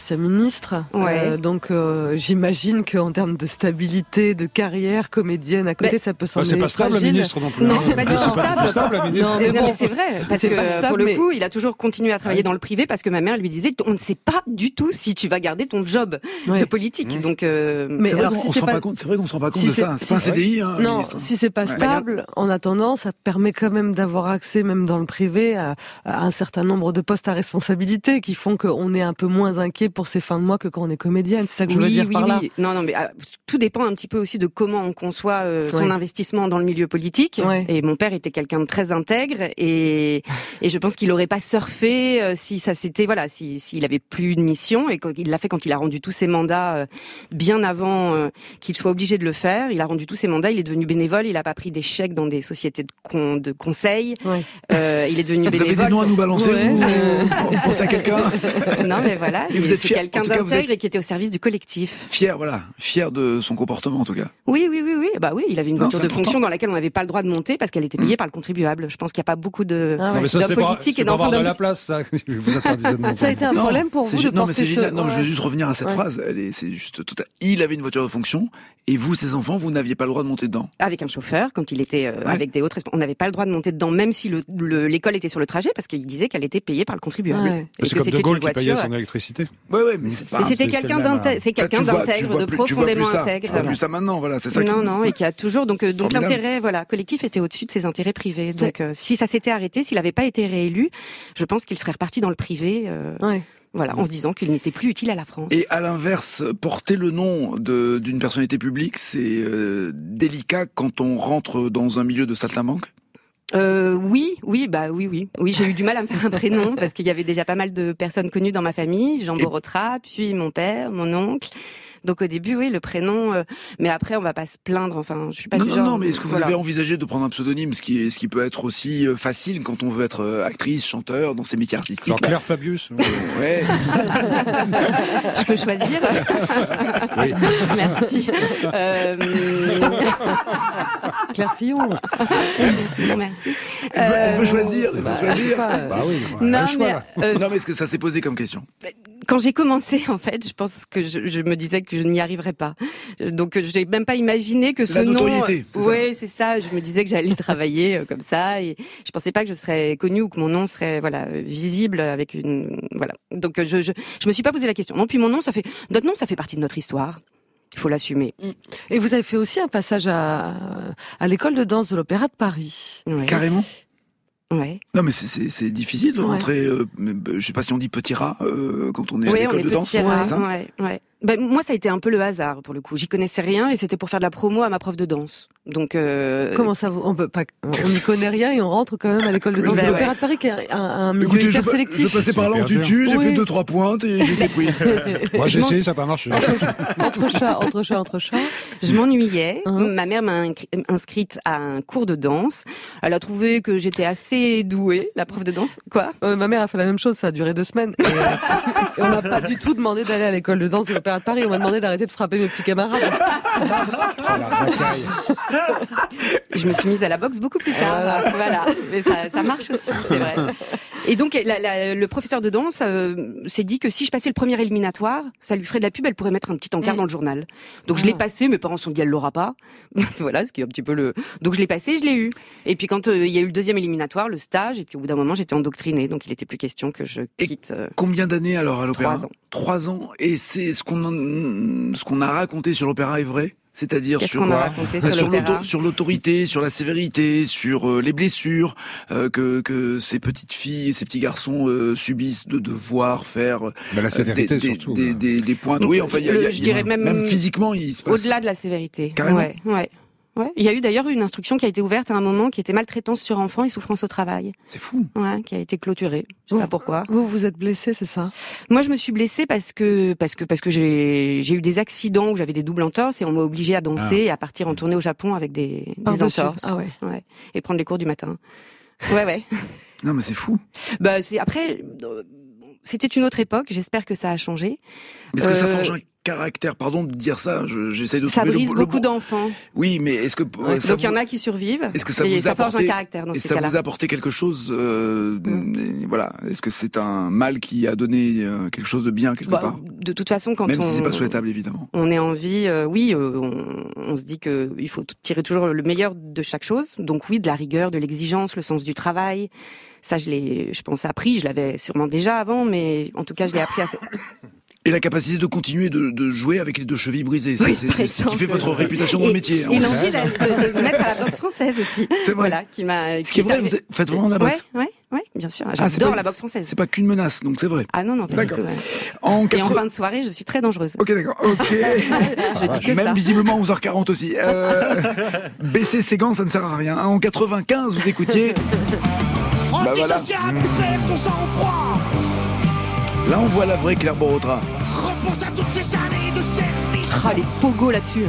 ancien ministre. Ouais. Euh, donc euh, j'imagine qu'en termes de stabilité, de carrière comédienne à côté, Mais, ça peut Bah, sembler c'est pas stable, la fragile. ministre non plus. Non, hein. c'est pas du tout stable. stable, la ministre. Non, Mais, mais non, bon. mais c'est vrai, parce C'est que pas stable, pour le mais- coup, il a toujours continué à travailler dans le privé parce que ma mère lui disait on ne sait pas du tout si tu vas garder ton job Ouais. de politique. Mmh. Donc, euh, Mais C'est vrai alors, qu'on- si on c'est se rend pas- pas compte, c'est vrai qu'on se rend pas compte si de c'est- ça. C'est si pas un c'est- C D I, hein, Non, ministre. si c'est pas Ouais. stable, en attendant, ça permet quand même d'avoir accès, même dans le privé, à, à un certain nombre de postes à responsabilité qui font qu'on est un peu moins inquiet pour ses fins de mois que quand on est comédienne. C'est ça que je veux oui, dire oui, par là. oui. Non, non, mais ah, tout dépend un petit peu aussi de comment on conçoit euh, son Ouais. investissement dans le milieu politique. Ouais. Et mon père était quelqu'un de très intègre et, et je pense qu'il aurait pas surfé euh, si ça s'était, voilà, si, s'il avait plus de mission et qu'il l'a fait quand il a rendu tous ses mandats euh, bien avant euh, qu'il soit obligé de le faire. Il a rendu tous ses mandats, il est devenu bénévole, il a pas pris des chèques dans des sociétés de, con, de conseil. Ouais. Euh, il est devenu Vous avez bénévole. des noms à nous balancer Ouais. ou vous pensez à quelqu'un? Non, mais voilà, Et vous il- êtes c'est fier- quelqu'un en tout cas, vous d'intègre êtes- et qui était au service du collectif. Fier, voilà, fier de son comportement en tout cas. Oui, oui, oui, oui. Bah oui, il avait une Non, voiture c'est de important. fonction dans laquelle on n'avait pas le droit de monter parce qu'elle était payée par le contribuable. Je pense qu'il n'y a pas beaucoup de Ah ouais. Non, mais ça, d'hommes c'est pas, politiques c'est et pas d'enfants avoir de d'hommes la place, ça. Vous interdisez de monter. Ça a été un Non, problème pour c'est vous gé- de non, mais c'est porter génial. ce... Non, mais je vais Ouais. juste revenir à cette Ouais. phrase. Elle est, c'est juste total. Il avait une voiture de fonction et vous, ses enfants, vous n'aviez pas le droit de monter dedans. avec un chauffeur quand il était euh, Ouais. avec des autres. resp- On n'avait pas le droit de monter dedans, même si le- le- l'école était sur le trajet, parce qu'il disait qu'elle était payée par le contribuable. Ouais. Et C'est que comme c'était De Gaulle une qui payait voiture. son électricité. Ouais, ouais, mais c'est pas. Mais c'était c'est- c'est quelqu'un le même, d'intègre, hein. c'est Ça, quelqu'un tu vois- tu d'intègre, vois de plus- tu vois plus profondément ça. intègre. Tu vois plus ça maintenant, voilà, c'est ça. Non, qui- non, et qui a toujours donc euh, donc Formidable. l'intérêt voilà collectif était au-dessus de ses intérêts privés. C'est- Donc euh, si ça s'était arrêté, s'il n'avait pas été réélu, je pense qu'il serait reparti dans le privé. euh, Ouais. Voilà, en se disant qu'il n'était plus utile à la France. Et à l'inverse, porter le nom de- d'une personnalité publique, c'est euh, délicat quand on rentre dans un milieu de saltimbanque. Euh, oui, oui, bah oui, oui, oui. J'ai eu du mal à me faire un prénom parce qu'il y avait déjà pas mal de personnes connues dans ma famille, Jean Et- Borotra, puis mon père, mon oncle. Donc au début, oui, le prénom. euh, mais après, on va pas se plaindre. Enfin, je suis pas Non, du non, genre. non, mais est-ce que vous voilà. avez envisagé de prendre un pseudonyme, ce qui, est, ce qui peut être aussi euh, facile quand on veut être euh, actrice, chanteur, dans ces métiers artistiques. Genre Claire Fabius. Ouais. Je peux choisir. Oui. Merci. Euh... Claire Fillon. non, merci. Elle veut, elle veut Euh, choisir, elle veut Bah, choisir. pas, Bah oui. on a Non, le choix, mais là. euh, Non, mais est-ce que ça s'est posé comme question? quand j'ai commencé, en fait, je pense que je, je me disais que je n'y arriverais pas. Donc, je n'ai même pas imaginé que ce La nom. notoriété, c'est ça. Oui, c'est ça. Je me disais que j'allais travailler euh, comme ça, et je pensais pas que je serais connue ou que mon nom serait voilà euh, visible avec une voilà. Donc, euh, je je je me suis pas posé la question. Non, puis mon nom, ça fait notre nom, ça fait partie de notre histoire. Il faut l'assumer. Et vous avez fait aussi un passage à, à l'école de danse de l'Opéra de Paris. Ouais. Carrément. Ouais. Non, mais c'est- c'est c'est difficile de Ouais. rentrer. Euh, mais, euh, je sais pas si on dit petit rat euh, quand on est à Oui, on l'école est de danse, petits rats, c'est ça. ouais, ouais. Ben, moi, ça a été un peu le hasard pour le coup. J'y connaissais rien et c'était pour faire de la promo à ma prof de danse. Donc, euh, Comment ça, vous- on peut pas, on n'y connaît rien et on rentre quand même à l'école de danse Ben de l'Opéra ouais. de Paris qui est un, un milieu Écoutez, je, hyper pa- je sélectif. passais par là en Super tutu, j'ai Oui. fait deux trois pointes et j'ai été pris. Moi, j'ai Je m'en- essayé, ça n'a pas marché. entre chats, entre chats, entre chats. je m'ennuyais. Hein. Ma mère m'a incri- inscrite à un cours de danse. Elle a trouvé que j'étais assez douée, la prof de danse. Quoi? Euh, ma mère a fait la même chose, ça a duré deux semaines. Et, euh, et on m'a pas du tout demandé d'aller à l'école de danse de l'Opéra de Paris. On m'a demandé d'arrêter de frapper mes petits camarades. Oh, la racaille. Je me suis mise à la boxe beaucoup plus tard. Voilà. Mais ça, ça marche aussi, c'est vrai. Et donc, la- la- le professeur de danse euh, s'est dit que si je passais le premier éliminatoire, ça lui ferait de la pub, elle pourrait mettre un petit encart Mm. dans le journal. Donc, je l'ai Ah. passé, mes parents se sont dit, elle l'aura pas. Voilà, ce qui est un petit peu le... Donc, je l'ai passé, je l'ai eu. Et puis, quand euh, il y a eu le deuxième éliminatoire, le stage, et puis au bout d'un moment, j'étais endoctrinée, donc il était plus question que je Et- quitte... euh, Combien d'années alors à l'opéra? Trois ans. Trois ans. Et c'est ce qu'on en- ce qu'on a raconté sur l'opéra est vrai? C'est-à-dire Qu'est-ce sur qu'on a quoi? raconté Bah, sur sur l'opéra l'auto- sur l'autorité, sur la sévérité, sur euh, les blessures euh, que, que ces petites filles et ces petits garçons euh, subissent de devoir faire euh, Mais la sévérité, des, des, surtout. des, là. des, des pointes. Oui, enfin, il y a, Le- il y a- je il y a- dirais même- même physiquement, il se passe. Au-delà de la sévérité. Carrément. Ouais, ouais. Ouais. Il y a eu d'ailleurs une instruction qui a été ouverte à un moment qui était maltraitance sur enfants et souffrance au travail. C'est fou. Ouais, qui a été clôturée. Je sais Vous- pas pourquoi. Vous, vous êtes blessé, c'est ça? Moi, je me suis blessée parce que parce que parce que j'ai j'ai eu des accidents où j'avais des doubles entorses et on m'a obligée à danser et à partir en tournée au Japon avec des, des Par-dessus. entorses. Ah ouais. Ouais. Et prendre les cours du matin. Ouais, ouais. Non, mais c'est fou. Bah, c'est après. euh, C'était une autre époque. J'espère que ça a changé. Mais est-ce que ça Euh, forge un caractère. Pardon de dire ça, je, j'essaie de ça trouver brise le, le beaucoup bon... d'enfants. Oui, mais est-ce que Ouais. ça donc il y vous... en a qui survivent. Est-ce que ça et vous ça a forge apporté... un caractère dans et ces ça cas-là. vous a apporté quelque chose euh, mm. Voilà. Est-ce que c'est un mal qui a donné euh, quelque chose de bien quelque bah, part? De toute façon, quand même on si c'est pas souhaitable évidemment. On est en vie, euh, oui, euh, on, on se dit que il faut tirer toujours le meilleur de chaque chose. Donc oui, de la rigueur, de l'exigence, le sens du travail. Ça, je l'ai, je pense, appris. Je l'avais sûrement déjà avant, mais en tout cas, je l'ai appris assez. Et la capacité de continuer de, de jouer avec les deux chevilles brisées, oui, c'est, c'est, c'est ce qui fait votre réputation dans le métier. Et l'envie de, de me mettre à la boxe française aussi. C'est vrai. Voilà, qui m'a. Ce qui est vrai, vous faites vraiment de la boxe. Ouais, ouais, ouais, bien sûr. Ah, J'adore pas, la boxe française. C'est pas qu'une menace, donc c'est vrai. Ah non, non, pas d'accord. du tout. Ouais. En Et quatre... en fin de soirée, je suis très dangereuse. Ok, d'accord. Ok. je dis que Même ça. visiblement onze heures quarante aussi. Euh, baisser ses gants, ça ne sert à rien. En quatre-vingt-quinze, vous écoutiez. Bah voilà. Perds ton sang-froid. Là, on voit la vraie Claire Borotra. Repense à toutes ces années de service. Ah, les pogos là-dessus.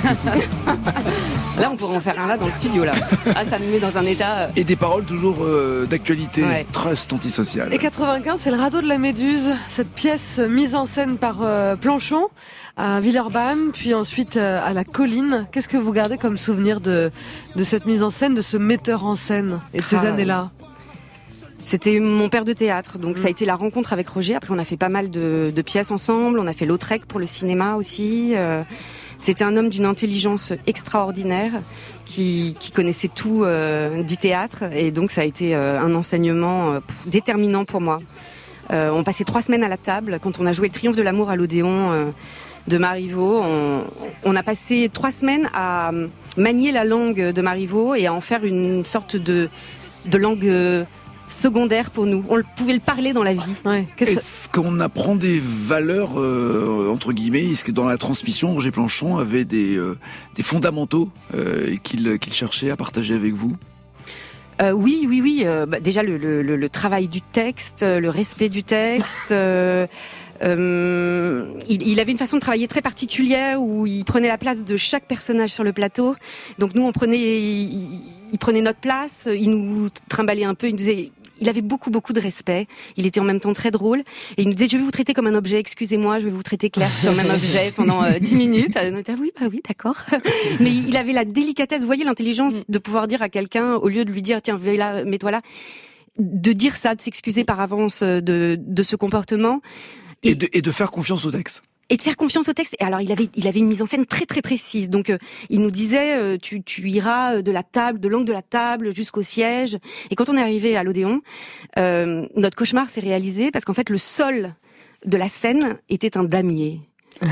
Là, on pourrait en faire un là dans le studio là. Ah, ça me met dans un état. Et des paroles toujours euh, d'actualité, ouais. Trust antisocial. Et quatre-vingt-quinze, c'est le radeau de la Méduse, cette pièce mise en scène par euh, Planchon à Villeurbanne, puis ensuite euh, à la Colline. Qu'est-ce que vous gardez comme souvenir de de cette mise en scène, de ce metteur en scène et de ces ah, années-là? C'était mon père de théâtre, donc mmh. ça a été la rencontre avec Roger. Après, on a fait pas mal de, de pièces ensemble. On a fait Lautrec pour le cinéma aussi. Euh, c'était un homme d'une intelligence extraordinaire qui, qui connaissait tout euh, du théâtre, et donc ça a été euh, un enseignement euh, déterminant pour moi. Euh, on passait trois semaines à la table quand on a joué le Triomphe de l'amour à l'Odéon euh, de Marivaux. On, on a passé trois semaines à manier la langue de Marivaux et à en faire une sorte de, de langue euh, secondaire pour nous. On pouvait le parler dans la vie. Ouais. Est-ce qu'on apprend des valeurs, euh, entre guillemets, est-ce que dans la transmission, Roger Planchon avait des, euh, des fondamentaux euh, qu'il, qu'il cherchait à partager avec vous ? Euh, oui, oui, oui. Euh, bah, déjà le, le, le travail du texte, le respect du texte. Euh, euh, il, il avait une façon de travailler très particulière où il prenait la place de chaque personnage sur le plateau. Donc nous, on prenait, il, il prenait notre place, il nous trimballait un peu, il nous disait. Il avait beaucoup, beaucoup de respect. Il était en même temps très drôle. Et il nous disait, je vais vous traiter comme un objet, excusez-moi, je vais vous traiter Claire comme un objet pendant euh, dix minutes. Ah oui, bah oui, d'accord. Mais il avait la délicatesse, vous voyez l'intelligence de pouvoir dire à quelqu'un, au lieu de lui dire, tiens, vais là, mets-toi là, de dire ça, de s'excuser par avance de, de ce comportement. Et, et, de, et de faire confiance au texte. Et de faire confiance au texte. Et alors, il avait, il avait une mise en scène très très précise. Donc, euh, il nous disait, euh, tu, tu iras de la table, de l'angle de la table jusqu'au siège. Et quand on est arrivé à l'Odéon, euh, notre cauchemar s'est réalisé parce qu'en fait, le sol de la scène était un damier.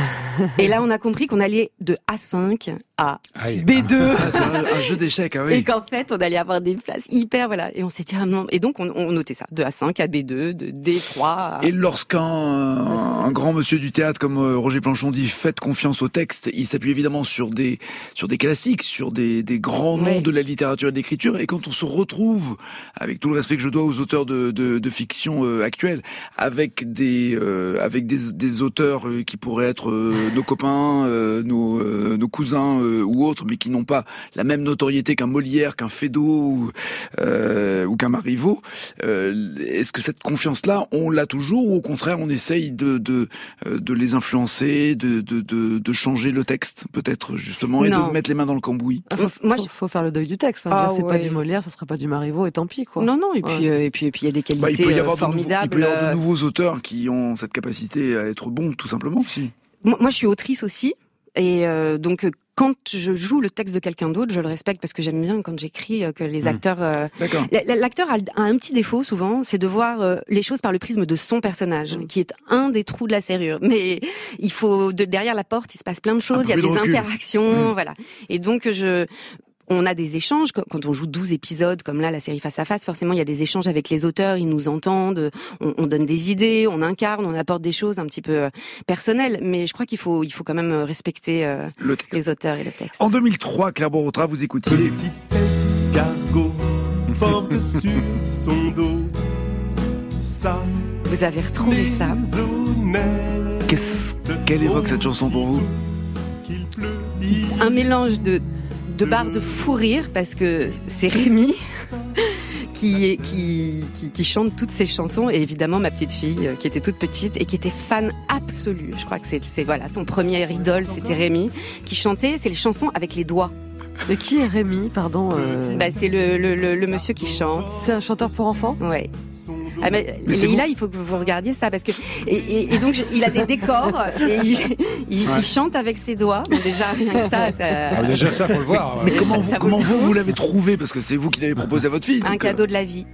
Et là, on a compris qu'on allait de A cinq à Aïe. B deux. Ah, c'est un, un jeu d'échecs, ah oui. Et qu'en fait, on allait avoir des places hyper, voilà. Et on s'est dit, ah non. Et donc, on, on notait ça. De A cinq à B deux, de D trois. À... Et lorsqu'un un grand monsieur du théâtre comme Roger Planchon dit, faites confiance au texte, il s'appuie évidemment sur des, sur des classiques, sur des, des grands noms ouais. de la littérature et de l'écriture. Et quand on se retrouve, avec tout le respect que je dois aux auteurs de, de, de fiction euh, actuelle, avec des, euh, avec des, des auteurs euh, qui pourraient être euh, nos copains, euh, nos, euh, nos cousins, euh, ou autres, mais qui n'ont pas la même notoriété qu'un Molière, qu'un Feydeau ou, euh, ou qu'un Marivaux. Euh, est-ce que cette confiance-là, on l'a toujours, ou au contraire, on essaye de, de, de les influencer, de, de, de, de changer le texte, peut-être, justement, et non. de mettre les mains dans le cambouis? Ah, faut, Moi, faut, faut faire le deuil du texte. Enfin, ah, dire, c'est ouais. pas du Molière, ça sera pas du Marivaux, et tant pis, quoi. Non, non, et ouais. puis, euh, et puis, et puis, il y a des qualités bah, il peut y avoir formidables. De nouveaux, il peut y avoir de nouveaux auteurs qui ont cette capacité à être bons, tout simplement, aussi. Moi, moi je suis autrice aussi, et euh, donc quand je joue le texte de quelqu'un d'autre, je le respecte parce que j'aime bien quand j'écris que les acteurs. Euh, D'accord. L'acteur a un petit défaut souvent, c'est de voir euh, les choses par le prisme de son personnage, mmh. qui est un des trous de la serrure. Mais il faut de, derrière la porte, il se passe plein de choses, il y a des recul. interactions, mmh. voilà. Et donc je. On a des échanges, quand on joue douze épisodes, comme là, la série Face à Face, forcément, il y a des échanges avec les auteurs, ils nous entendent, on, on donne des idées, on incarne, on apporte des choses un petit peu personnelles, mais je crois qu'il faut, il faut quand même respecter euh, le les auteurs et le texte. En deux mille trois, Claire Borotra, vous écoutiez... Petit escargot porte sur son dos ça. Vous avez retrouvé ça. Qu'est-ce qu'elle évoque cette chanson pour vous? Un mélange de... de barres de fou rire, parce que c'est Rémi qui, qui, qui, qui chante toutes ces chansons. Et évidemment, ma petite fille, qui était toute petite et qui était fan absolue. Je crois que c'est, c'est voilà, son premier idole, c'était Rémi, qui chantait, c'est les chansons avec les doigts. Mais qui est Rémi, pardon euh... bah, c'est le, le, le, le monsieur qui chante. C'est un chanteur pour enfants ? Ouais. Ah, mais, mais, mais là, il faut que vous regardiez ça parce que et, et, et donc je, il a des décors et il, il, ouais. il chante avec ses doigts. Donc déjà rien que ça. ça... Ah, déjà ça, faut le voir. Mais comment, vous, comment vous vous l'avez trouvé parce que c'est vous qui l'avez proposé à votre fille. Un donc, cadeau euh... de la vie.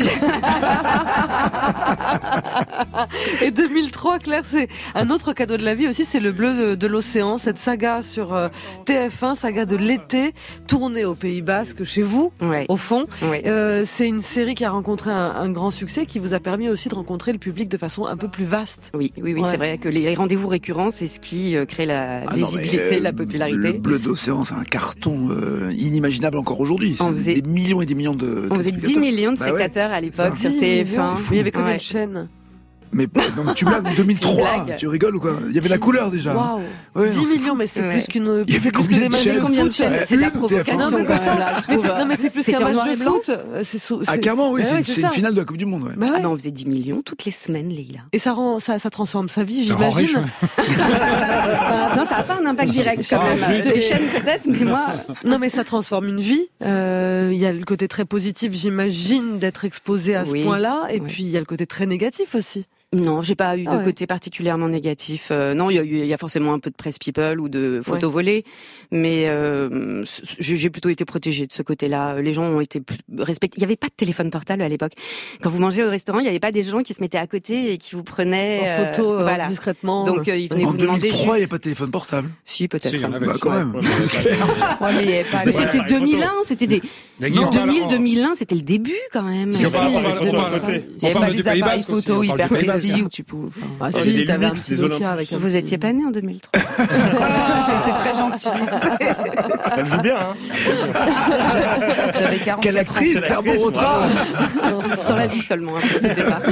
Et deux mille trois, Claire, c'est un autre cadeau de la vie aussi, c'est Le Bleu de, de l'Océan, cette saga sur euh, T F un, saga de l'été, tournée au Pays Basque, chez vous, ouais. au fond. Ouais. Euh, c'est une série qui a rencontré un, un grand succès, qui vous a permis aussi de rencontrer le public de façon un peu plus vaste. Oui, oui, oui, ouais. C'est vrai que les rendez-vous récurrents, c'est ce qui euh, crée la ah visibilité, non, mais, euh, la popularité. Le Bleu de l'Océan, c'est un carton euh, inimaginable encore aujourd'hui. C'est faisait... des millions et des millions de On faisait dix millions de spectateurs bah ouais. à l'époque sur T F un. Il y avait combien de chaînes ? Mais donc tu blagues, deux mille trois, tu rigoles ou quoi? Il y avait la couleur déjà. Waouh. Ouais, dix millions, mais c'est ouais. plus qu'une, c'est plus que des matchs de combien de chaînes? C'est de la provocation. Non, mais ça, là, je trouve. Non, mais c'est plus qu'un match de foot. C'est ah, clairement, oui, c'est, c'est une finale de la Coupe du Monde, ouais. Bah ouais. Ah non, on faisait dix millions toutes les semaines, Leïla. Et ça rend, ça, ça transforme sa vie, j'imagine. Non, ça n'a pas un impact direct, quand même. Les chaînes, peut-être, mais moi. Non, mais ça transforme une vie. Il y a le côté très positif, j'imagine, d'être exposé à ce point-là. Et puis, il y a le côté très négatif aussi. Non, j'ai pas eu de ah ouais. côté particulièrement négatif. Euh, non, il y a, y a forcément un peu de press people ou de photos ouais. volées, mais euh, j'ai plutôt été protégée de ce côté-là. Les gens ont été respectés. Il n'y avait pas de téléphone portable à l'époque. Quand vous mangez au restaurant, il n'y avait pas des gens qui se mettaient à côté et qui vous prenaient en photo euh, voilà. discrètement. Donc euh, ils venaient en vous demander juste. En deux mille trois, il n'y avait pas de téléphone portable. Si, peut-être. Si, bah, quand même. Ouais, mais, pas mais c'était deux mille un, c'était des deux mille, deux mille un, c'était le début quand même. Il n'y avait pas les appareils photo hyper précis où tu pouvais. Ah oh, si, t'avais un petit Nokia avec un Vous petit... étiez pas né en deux mille trois. c'est, c'est très gentil. Ça joue bien, hein. J'avais quarante. Quelle actrice, Claire Borotra. Dans la vie seulement, hein, pas.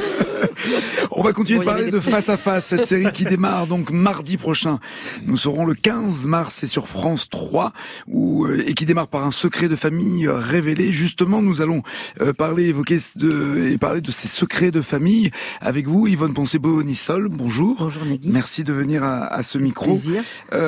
On va continuer bon, de parler de Face à Face, cette série qui démarre donc mardi prochain. Nous serons le quinze mars, c'est sur France trois, où, euh, et qui démarre par un secret de famille euh, révélé. Justement, nous allons euh, parler, évoquer de, et parler de ces secrets de famille avec vous, Yvonne Poncet-Bonisol. Bonjour. Bonjour Nagui. Merci de venir à, à ce micro. Plaisir.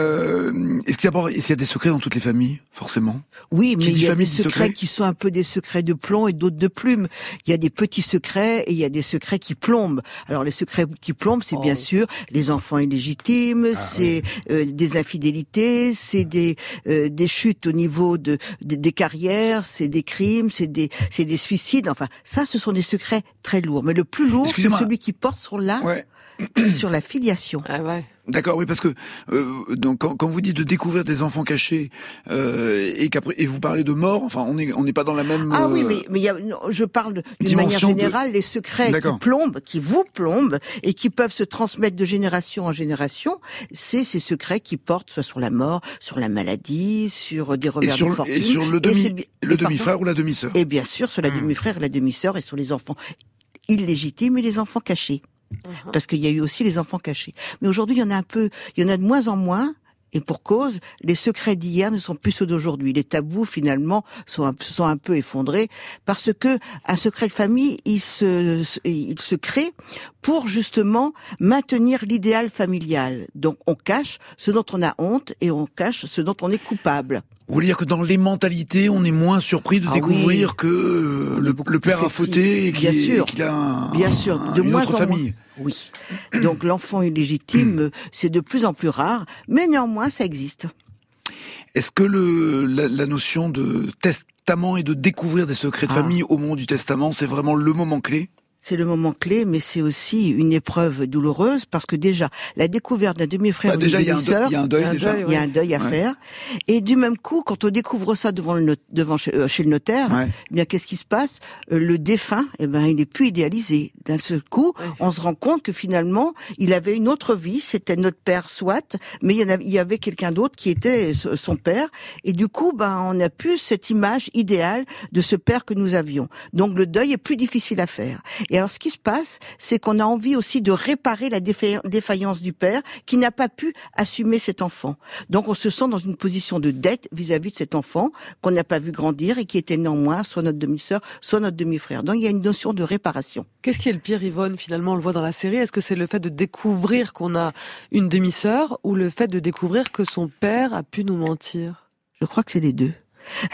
Euh, est-ce qu'il y a, d'abord, est-ce qu'il y a des secrets dans toutes les familles, forcément? Oui, mais il y a famille, des secrets, secrets qui sont un peu des secrets de plomb et d'autres de plume. Il y a des petits secrets et il y a des secrets qui plombent. Alors les secrets qui plombent, c'est oh. bien sûr les enfants illégitimes, ah, c'est oui. euh, des infidélités, c'est des euh, des chutes au niveau de, de des carrières, c'est des crimes, c'est des c'est des suicides. Enfin, ça, ce sont des secrets très lourds. Mais le plus lourd, c'est celui qui porte sur la ouais. sur la filiation. Ah ouais. D'accord, oui, parce que euh, donc quand, quand vous dites de découvrir des enfants cachés euh, et qu'après et vous parlez de mort, enfin on est on n'est pas dans la même. Ah oui, mais mais il y a, je parle d'une manière générale, de... les secrets D'accord. qui plombent, qui vous plombent et qui peuvent se transmettre de génération en génération, c'est ces secrets qui portent soit sur la mort, sur la maladie, sur des revers de fortune. Et sur le demi et le demi-frère ou la demi-sœur. Et bien sûr sur la mmh. demi-frère et la demi-sœur et sur les enfants illégitimes et les enfants cachés. Uh-huh. Parce qu'il y a eu aussi les enfants cachés. Mais aujourd'hui, il y en a un peu, il y en a de moins en moins. Et pour cause, les secrets d'hier ne sont plus ceux d'aujourd'hui. Les tabous, finalement, sont un, sont un peu effondrés parce que un secret de famille, il se, il se crée pour justement maintenir l'idéal familial. Donc, on cache ce dont on a honte et on cache ce dont on est coupable. Vous voulez dire que dans les mentalités, on est moins surpris de ah découvrir oui. que le, le père a fauté et qu'il, bien sûr, qu'il a un, bien sûr, un, de une moins autre en famille. Moins. Oui. Donc l'enfant illégitime, c'est de plus en plus rare, mais néanmoins, ça existe. Est-ce que le, la, la notion de testament et de découvrir des secrets de ah. famille au moment du testament, c'est vraiment le moment clé ? C'est le moment clé, mais c'est aussi une épreuve douloureuse parce que déjà, la découverte d'un demi-frère bah, ou d'une demi-sœur, il y a un deuil, déjà. Il y a un deuil à ouais. faire. Et du même coup, quand on découvre ça devant le, devant chez, euh, chez le notaire, ouais. eh bien, qu'est-ce qui se passe? Le défunt, eh ben, il est plus idéalisé. D'un seul coup, ouais. on se rend compte que finalement, il avait une autre vie. C'était notre père, soit, mais il y, en avait, il y avait quelqu'un d'autre qui était son père. Et du coup, ben, on n'a plus cette image idéale de ce père que nous avions. Donc, le deuil est plus difficile à faire. Et alors, ce qui se passe, c'est qu'on a envie aussi de réparer la défa- défaillance du père qui n'a pas pu assumer cet enfant. Donc, on se sent dans une position de dette vis-à-vis de cet enfant qu'on n'a pas vu grandir et qui était néanmoins soit notre demi-sœur, soit notre demi-frère. Donc, il y a une notion de réparation. Qu'est-ce qui est le pire, Yvonne, finalement, on le voit dans la série? Est-ce que c'est le fait de découvrir qu'on a une demi-sœur ou le fait de découvrir que son père a pu nous mentir? Je crois que c'est les deux.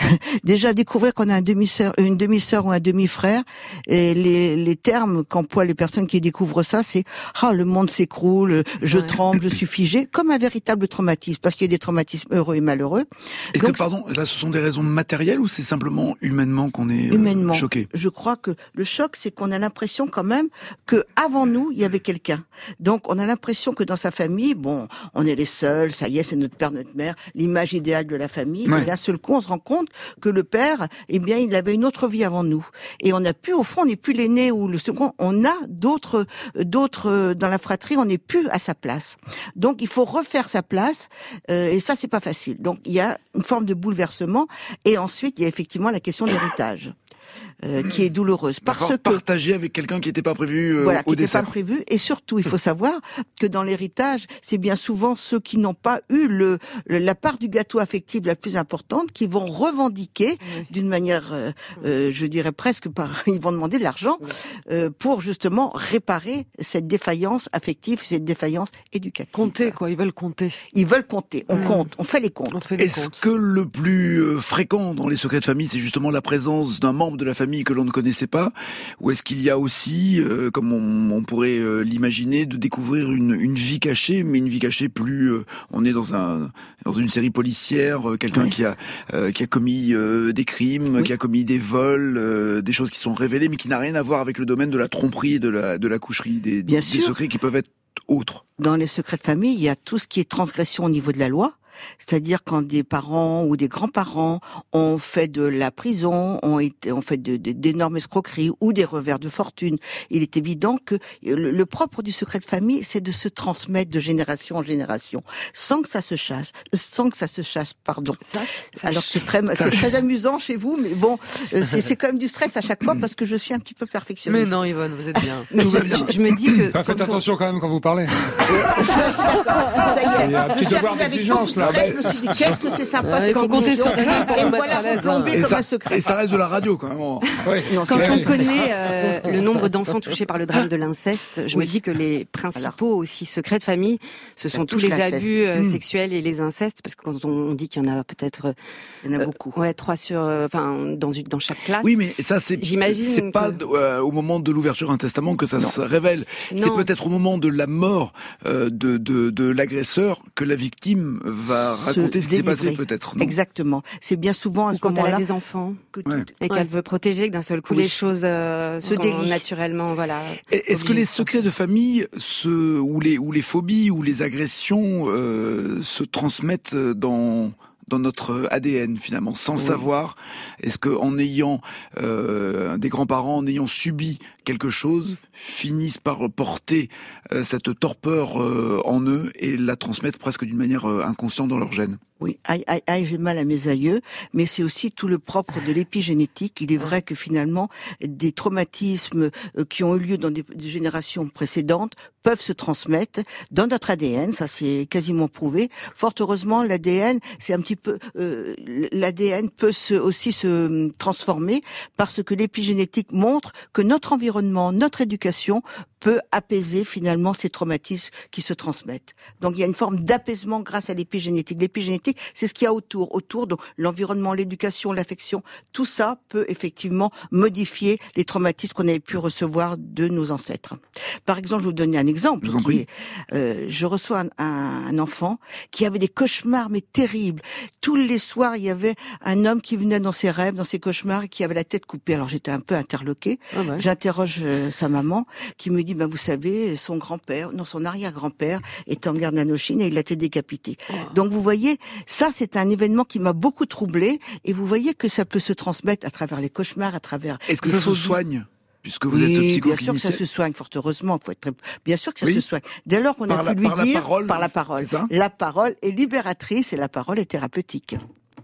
Déjà, découvrir qu'on a un demi-sœur, une demi-sœur ou un demi-frère, et les, les termes qu'emploient les personnes qui découvrent ça, c'est « Ah, le monde s'écroule, je ouais. tremble, je suis figé », comme un véritable traumatisme, parce qu'il y a des traumatismes heureux et malheureux. Est-ce Donc, que, pardon, là, ce sont des raisons matérielles ou c'est simplement humainement qu'on est euh, humainement. choqué? Je crois que le choc, c'est qu'on a l'impression quand même que avant nous, il y avait quelqu'un. Donc, on a l'impression que dans sa famille, bon, on est les seuls, ça y est, c'est notre père, notre mère, l'image idéale de la famille, ouais. et d'un seul coup, on se rend compte que le père, eh bien, il avait une autre vie avant nous. Et on n'a plus, au fond, on n'est plus l'aîné ou le second. On a d'autres, d'autres dans la fratrie. On n'est plus à sa place. Donc, il faut refaire sa place. Euh, et ça, c'est pas facile. Donc, il y a une forme de bouleversement. Et ensuite, il y a effectivement la question d'héritage. Euh, qui est douloureuse parce que partager avec quelqu'un qui n'était pas prévu euh, voilà, au qui n'était dessert. pas prévu. Et surtout, il faut savoir que dans l'héritage, c'est bien souvent ceux qui n'ont pas eu le, le la part du gâteau affectif la plus importante qui vont revendiquer oui. d'une manière, euh, euh, je dirais presque par, ils vont demander de l'argent oui. euh, pour justement réparer cette défaillance affective, cette défaillance éducative. Compter quoi, ils veulent compter. Ils veulent compter. On mmh. compte, on fait les comptes. On fait les Est-ce comptes. que le plus euh, fréquent dans les secrets de famille, c'est justement la présence d'un membre de la famille que l'on ne connaissait pas, ou est-ce qu'il y a aussi, euh, comme on, on pourrait euh, l'imaginer, de découvrir une, une vie cachée, mais une vie cachée plus, euh, on est dans un dans une série policière, euh, quelqu'un oui. qui a euh, qui a commis euh, des crimes, oui. qui a commis des vols, euh, des choses qui sont révélées, mais qui n'a rien à voir avec le domaine de la tromperie et de la de la coucherie, des, des, des secrets qui peuvent être autres. Dans les secrets de famille, il y a tout ce qui est transgression au niveau de la loi. C'est-à-dire quand des parents ou des grands-parents ont fait de la prison, ont été, ont fait de, de, d'énormes escroqueries ou des revers de fortune, il est évident que le, le propre du secret de famille, c'est de se transmettre de génération en génération, sans que ça se chasse, sans que ça se chasse, pardon. Ça, ça Alors c'est très, c'est très amusant chez vous, mais bon, c'est, c'est quand même du stress à chaque fois parce que je suis un petit peu perfectionniste. Mais non, Yvonne, vous êtes bien. Mais je, je, je me dis que enfin, faites attention on... quand même quand vous parlez. je suis assez d'accord. Ça y est. Il y a un petit devoir d'exigence là. Je me suis dit, qu'est-ce que c'est sympa, ouais, cette émission. Et me voilà replombé comme ça, un secret. Et ça reste de la radio, quand même. Oui. Non, quand on connaît euh, le nombre d'enfants touchés par le drame de l'inceste, je oui. me dis que les principaux Alors, aussi secrets de famille, ce sont tous les l'inceste. abus euh, mmh. sexuels et les incestes, parce que quand on dit qu'il y en a peut-être... Il y en a beaucoup. Euh, ouais, trois sur... Enfin, euh, dans, une, dans chaque classe. Oui, mais ça, c'est, J'imagine c'est que... pas euh, au moment de l'ouverture d'un testament que ça non. se révèle. Non. C'est peut-être au moment de la mort euh, de, de, de l'agresseur que la victime va raconter ce qui s'est passé, peut-être. Non Exactement. C'est bien souvent à Ou ce quand moment-là. Elle a des enfants que ouais. et qu'elle ouais. veut protéger, que d'un seul coup oui. les choses euh, se délient naturellement, voilà. Et est-ce que les secrets de famille, se, ou les ou les phobies ou les agressions euh, se transmettent dans dans notre A D N finalement, sans oui. savoir? Est-ce que en ayant euh, des grands-parents, en ayant subi quelque chose, finissent par porter euh, cette torpeur euh, en eux et la transmettre presque d'une manière euh, inconsciente dans leur gène? Oui, aïe, aïe, aïe, j'ai mal à mes aïeux, mais c'est aussi tout le propre de l'épigénétique. Il est vrai que finalement, des traumatismes qui ont eu lieu dans des, des générations précédentes peuvent se transmettre dans notre A D N, ça c'est quasiment prouvé. Fort heureusement, l'A D N, c'est un petit peu, euh, l'A D N peut se, aussi se transformer parce que l'épigénétique montre que notre environnement, notre éducation peut apaiser finalement ces traumatismes qui se transmettent. Donc il y a une forme d'apaisement grâce à l'épigénétique. L'épigénétique, c'est ce qu'il y a autour, autour donc l'environnement, l'éducation, l'affection. Tout ça peut effectivement modifier les traumatismes qu'on avait pu recevoir de nos ancêtres. Par exemple, je vais vous donner un exemple. Je, vous en qui prie. Est, euh, je reçois un, un, un enfant qui avait des cauchemars mais terribles. Tous les soirs, il y avait un homme qui venait dans ses rêves, dans ses cauchemars, et qui avait la tête coupée. Alors j'étais un peu interloquée. Ah ouais. J'interroge euh, sa maman, qui me dit, ben vous savez, son grand-père, non, son arrière-grand-père était en guerre d'Indochine et il a été décapité. Oh. Donc vous voyez, ça c'est un événement qui m'a beaucoup troublée et vous voyez que ça peut se transmettre à travers les cauchemars, à travers. Est-ce que ça se soigne? Puisque vous oui, êtes psychoclinicien. Bien sûr que ça se soigne, fort heureusement. Faut être très... Bien sûr que ça oui. se soigne. Dès lors qu'on a par pu la, lui par dire la parole, par la parole. La parole est libératrice et la parole est thérapeutique.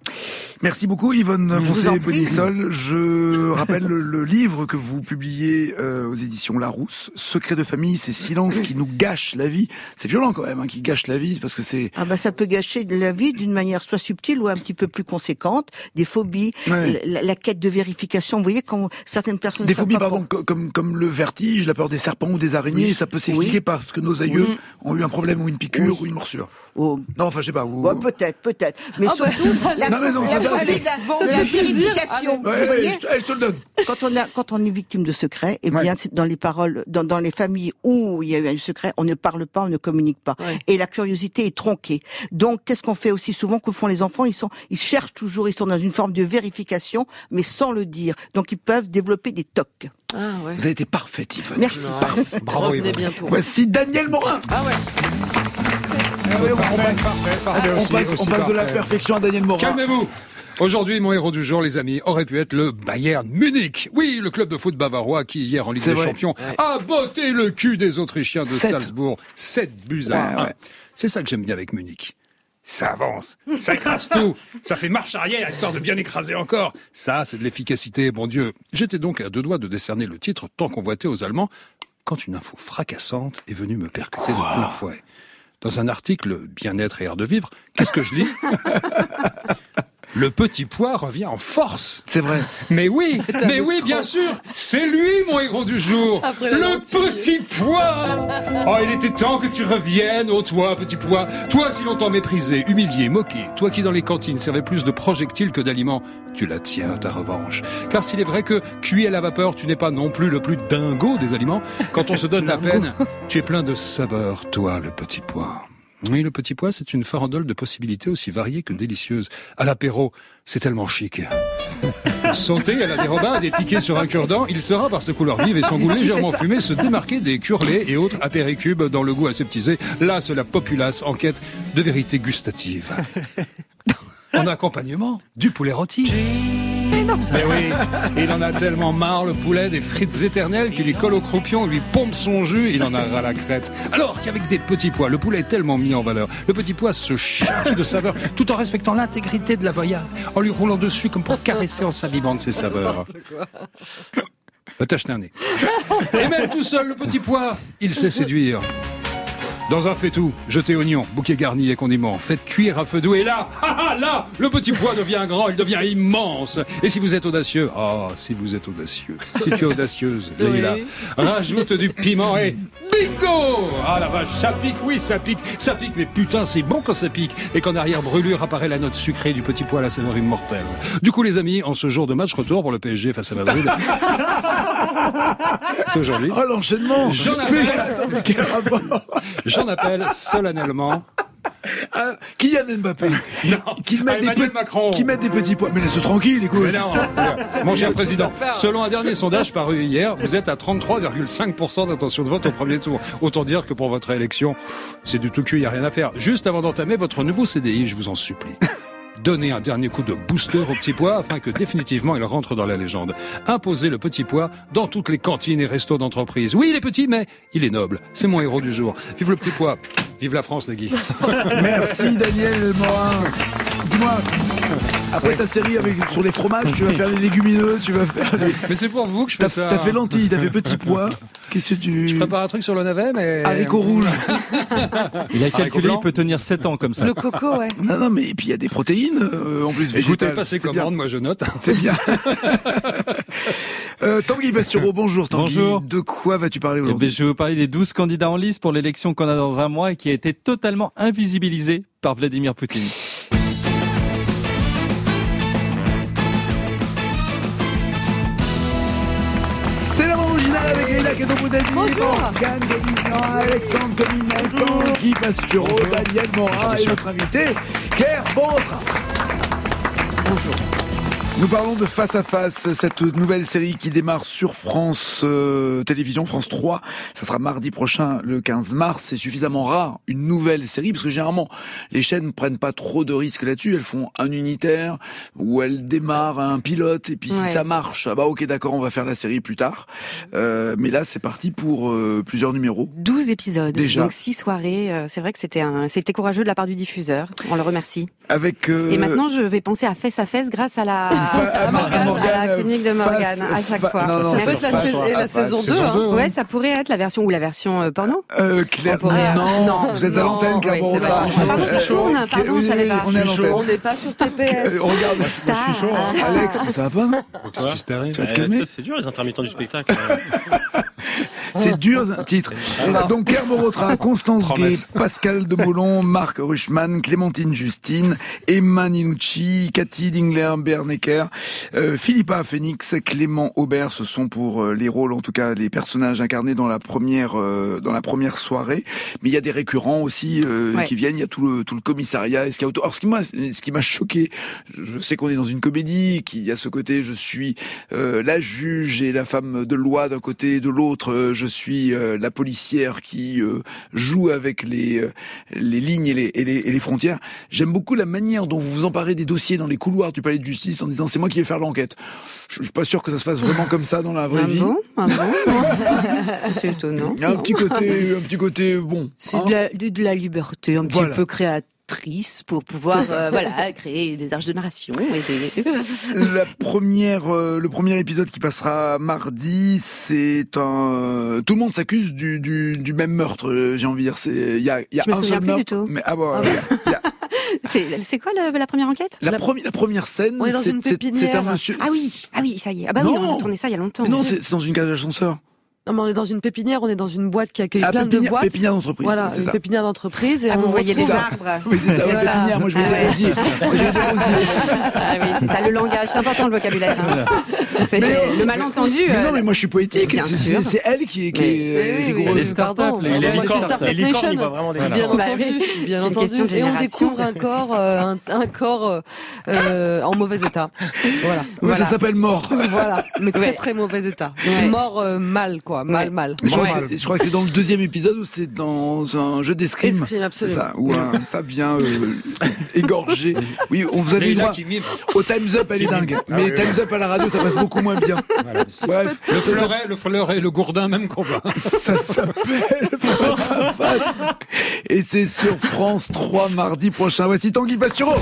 Merci beaucoup Yvonne Je vous en prie. Boissy-Bonissol. Je rappelle le, le livre que vous publiez euh, aux éditions Larousse, Secret de famille, ces silences qui nous gâchent la vie. C'est violent quand même, hein, qui gâchent la vie, parce que c'est... Ah bah ça peut gâcher la vie d'une manière soit subtile ou un petit peu plus conséquente. Des phobies, Ouais. la, la quête de vérification. Vous voyez quand certaines personnes... Des ne savent phobies, pas pardon, co- comme, comme le vertige, la peur des serpents ou des araignées, Oui. ça peut s'expliquer Oui. parce que nos aïeux Oui. ont eu un problème ou une piqûre Oui. ou une morsure. Oh. Non, enfin, je sais pas. Ou... Ouais, peut-être, peut-être. Mais Ah bah, surtout, la, Non, mais non, la ça, ça, phobie c'est- de la, Bon, de ça la fait plaisir. vérification. Ouais, Vous ouais, voyez, je, te- allez, je te le donne. quand on a, quand on est victime de secret, eh Ouais. bien, c'est dans les paroles, dans, dans les familles où il y a eu un secret, on ne parle pas, on ne communique pas. Ouais. Et la curiosité est tronquée. Donc, qu'est-ce qu'on fait aussi souvent que font les enfants? Ils sont, ils cherchent toujours, ils sont dans une forme de vérification, mais sans le dire. Donc, ils peuvent développer des tocs. Ah ouais. Vous avez été parfaite, Yvonne. Merci. Parfait. Bravo, Revenez Yvonne. bientôt. Voici Daniel Morin. Ah ouais. Ah ouais, on Parfait, passe, parfait, parfait on aussi, passe- on aussi passe de la parfait. perfection à Daniel Morin. Calmez-vous. Aujourd'hui, mon héros du jour, les amis, aurait pu être le Bayern Munich. Oui, le club de foot bavarois qui, hier, en Ligue C'est des vrai. Champions, a botté le cul des Autrichiens de Sept. Salzbourg. sept buts à Ouais, un. ouais. C'est ça que j'aime bien avec Munich. Ça avance, ça écrase tout, ça fait marche arrière, histoire de bien écraser encore. Ça, c'est de l'efficacité, bon Dieu. J'étais donc à deux doigts de décerner le titre tant convoité aux Allemands, quand une info fracassante est venue me percuter de plein fouet. Dans un article Bien-être et art de vivre, qu'est-ce que je lis? Le petit pois revient en force. C'est vrai. Mais oui, mais oui, bien sûr, c'est lui mon héros du jour. Après la Le lentille. petit pois. Oh, il était temps que tu reviennes, ô toi, petit pois. Toi si longtemps méprisé, humilié, moqué. Toi qui dans les cantines servais plus de projectiles que d'aliments. Tu la tiens, ta revanche. Car s'il est vrai que, cuit à la vapeur, tu n'es pas non plus le plus dingo des aliments, quand on se donne la peine, tu es plein de saveurs, toi, le petit pois. Oui, le petit pois, c'est une farandole de possibilités aussi variées que délicieuses. À l'apéro, c'est tellement chic. Sauté à la dérobade et piqué sur un cure-dent, il saura par ses couleurs vives et son goût légèrement fumé se démarquer des curlés et autres apéricubes dans le goût aseptisé. Là, c'est la populace en quête de vérité gustative. En accompagnement, du poulet rôti. Mais oui, il en a tellement marre, le poulet, des frites éternelles qui lui collent au croupion, lui pompe son jus, il en a ras la crête. Alors qu'avec des petits pois, le poulet est tellement mis en valeur. Le petit pois se charge de saveurs, tout en respectant l'intégrité de la voyade, en lui roulant dessus comme pour caresser en s'abîmant de ses saveurs. Va t'acheter un nez. Et même tout seul, le petit pois, il sait séduire. Dans un faitout, jetez oignons, bouquet garni et condiments, faites cuire à feu doux et là, ah ah, là, le petit pois devient grand, il devient immense. Et si vous êtes audacieux, ah, si vous êtes audacieux, si tu es audacieuse, Leïla, Oui. rajoute du piment et bingo! Ah la vache, ça pique, oui, ça pique, ça pique, mais putain, c'est bon quand ça pique. Et qu'en arrière brûlure apparaît la note sucrée du petit pois à la saveur immortelle. Du coup, les amis, en ce jour de match retour pour le P S G face à Madrid, c'est aujourd'hui. Oh, l'enchaînement. J'en Mais appelle, attends, mais quel rapport? j'en appelle solennellement. Ah, Kylian Mbappé. Non, Qui met, à des Emmanuel petits, Macron. qui met des petits pois. Mais laisse-le tranquille, écoute. Mais non, mon cher président, selon un dernier sondage paru hier, vous êtes à trente-trois virgule cinq pour cent d'intention de vote au premier tour. Autant dire que pour votre élection, c'est du tout cuit, il n'y a rien à faire. Juste avant d'entamer votre nouveau C D I, je vous en supplie. Donnez un dernier coup de booster au petit pois afin que définitivement il rentre dans la légende. Imposez le petit pois dans toutes les cantines et restos d'entreprise. Oui, il est petit, mais il est noble. C'est mon héros du jour. Vive le petit pois. Vive la France, les Guy. Merci, Daniel Morin. Dis-moi, après ta série avec, sur les fromages, tu vas faire les légumineux, tu vas faire les... Mais c'est pour vous que je fais T'as, ça. t'as fait lentilles, t'as fait petits pois. Qu'est-ce que tu... Je prépare un truc sur le navet, mais... Haricots rouges. Il a Haricot calculé, blanc. il peut tenir sept ans comme ça. Le coco, ouais. Non, non, mais et puis il y a des protéines, euh, en plus, Et vous végétales. t'avez passé C'est bien. commande, moi je note. C'est bien. euh, Tanguy Pastureau, bonjour Tanguy. Bonjour. De quoi vas-tu parler Eh ben, aujourd'hui? je vais vous parler des douze candidats en lice pour l'élection qu'on a dans un mois et qui a été totalement invisibilisée par Vladimir Poutine. C'est la bande originale avec Leïla Cadeau-Boudani, Morgane Dominian, Alexandre Dominant, Tanguy Pastureau, Daniel Morin et notre invité, Claire Bontra. Bonjour. Nous parlons de Face à Face, cette nouvelle série qui démarre sur France euh, Télévisions, France trois. Ça sera mardi prochain, le quinze mars. C'est suffisamment rare, une nouvelle série, parce que généralement, les chaînes ne prennent pas trop de risques là-dessus. Elles font un unitaire, où elles démarrent un pilote, et puis ouais. si ça marche, ah bah ok d'accord, on va faire la série plus tard. Euh, mais là, c'est parti pour euh, plusieurs numéros. douze épisodes, déjà. Donc six soirées. Euh, c'est vrai que c'était, un, c'était courageux de la part du diffuseur. On le remercie. Avec, euh... Et maintenant, je vais penser à Fesse à Fesse grâce à la, à, Morgane, Morgane, à la clinique de Morgane, à chaque fa- fois. Non, non, ça peut être la, face, sa- la saison deux. Hein. Ouais, ça pourrait être la version ou la version euh, porno. Euh, Claire, pourrait... non, non, vous êtes non, à l'antenne, Claire oui, Borotra. Pardon, ça tourne, pardon, je savais pas. On est à l'antenne. On n'est pas sur T P S. Euh, regarde, moi je suis chaud. Hein. Alex, ça va pas, non? Qu'est-ce qui t'arrive? Tu vas te calmer. C'est dur les intermittents du spectacle. C'est dur, un titre. Donc, Claire Borotra, Constance Gay, Pascal de Molon, Marc Ruchman, Clémentine Justine, Emma Ninucci, Cathy Dingler, Bernecker, euh, Philippa Phoenix, Clément Aubert, ce sont pour euh, les rôles, en tout cas, les personnages incarnés dans la première, euh, dans la première soirée. Mais il y a des récurrents aussi, euh, ouais. qui viennent. Il y a tout le, tout le commissariat. Ce qui, auto... Alors, ce qui m'a, ce qui m'a choqué, je sais qu'on est dans une comédie, qu'il y a ce côté, je suis, euh, la juge et la femme de loi d'un côté, de l'autre, euh, je suis euh, la policière qui euh, joue avec les euh, les lignes et les, et les et les frontières. J'aime beaucoup la manière dont vous vous emparez des dossiers dans les couloirs du palais de justice en disant c'est moi qui vais faire l'enquête. Je, je suis pas sûr que ça se fasse vraiment comme ça dans la vraie ah vie. Bon ah bon c'est étonnant. Il y a un petit côté un petit côté bon. C'est hein de, la, de, de la liberté un petit voilà. peu créative. Pour pouvoir euh, voilà créer des arches de narration et des... La première euh, le premier épisode qui passera mardi, c'est un tout le monde s'accuse du du, du même meurtre, j'ai envie de dire. C'est il y a il y a Je me un souviens seul plus meurtre du tout. mais ah bon, il y a C'est, c'est quoi la, la première enquête la, la... Premi- la première scène, on est dans c'est, une c'est, c'est un monsieur. Ah oui, ah oui, ça y est. Ah bah non. oui, on a tourné ça il y a longtemps. Mais non, c'est, c'est dans une cage d'ascenseur. Non, mais on est dans une pépinière, on est dans une boîte qui accueille ah, plein pépinière, de boîtes. Pépinière d'entreprise. Voilà, c'est une ça. pépinière d'entreprise. Et ah, on vous voyez des ça. arbres. Oui, c'est ça, c'est ouais, ça. Pépinière, moi je vais dire rosier. Moi je vais dire rosier. Ah oui, c'est ça, le langage, c'est important le vocabulaire. Hein. C'est, mais, c'est le malentendu. Mais euh... non, mais moi je suis poétique. Bien c'est, sûr. c'est, c'est elle qui est, qui est oui, oui, les startups, les, les licornes, Startup les licornes, il Nation. va vraiment des Bien entendu, bien entendu. Et on découvre un corps, euh, un, un corps euh, en mauvais état. Voilà. Oui, voilà. ça s'appelle mort. Voilà, mais très ouais. très mauvais état. Ouais. Mort euh, mal quoi, mal mal. Je crois, mal. Que je crois que c'est dans le deuxième épisode où c'est dans un jeu d'escrime. Escrime, absolument. C'est ça, où un, ça vient euh, égorger. Oui, on vous avait eu droit au Time's Up, elle est dingue. Ah mais oui, Time's Up à la radio, ça passe beaucoup moins bien. Voilà. Bref, le ça, fleuret, ça... le fleuret et le gourdin, même combat. Ça s'appelle Face à Face. Et c'est sur France trois mardi prochain. Voici Tanguy Pastureau.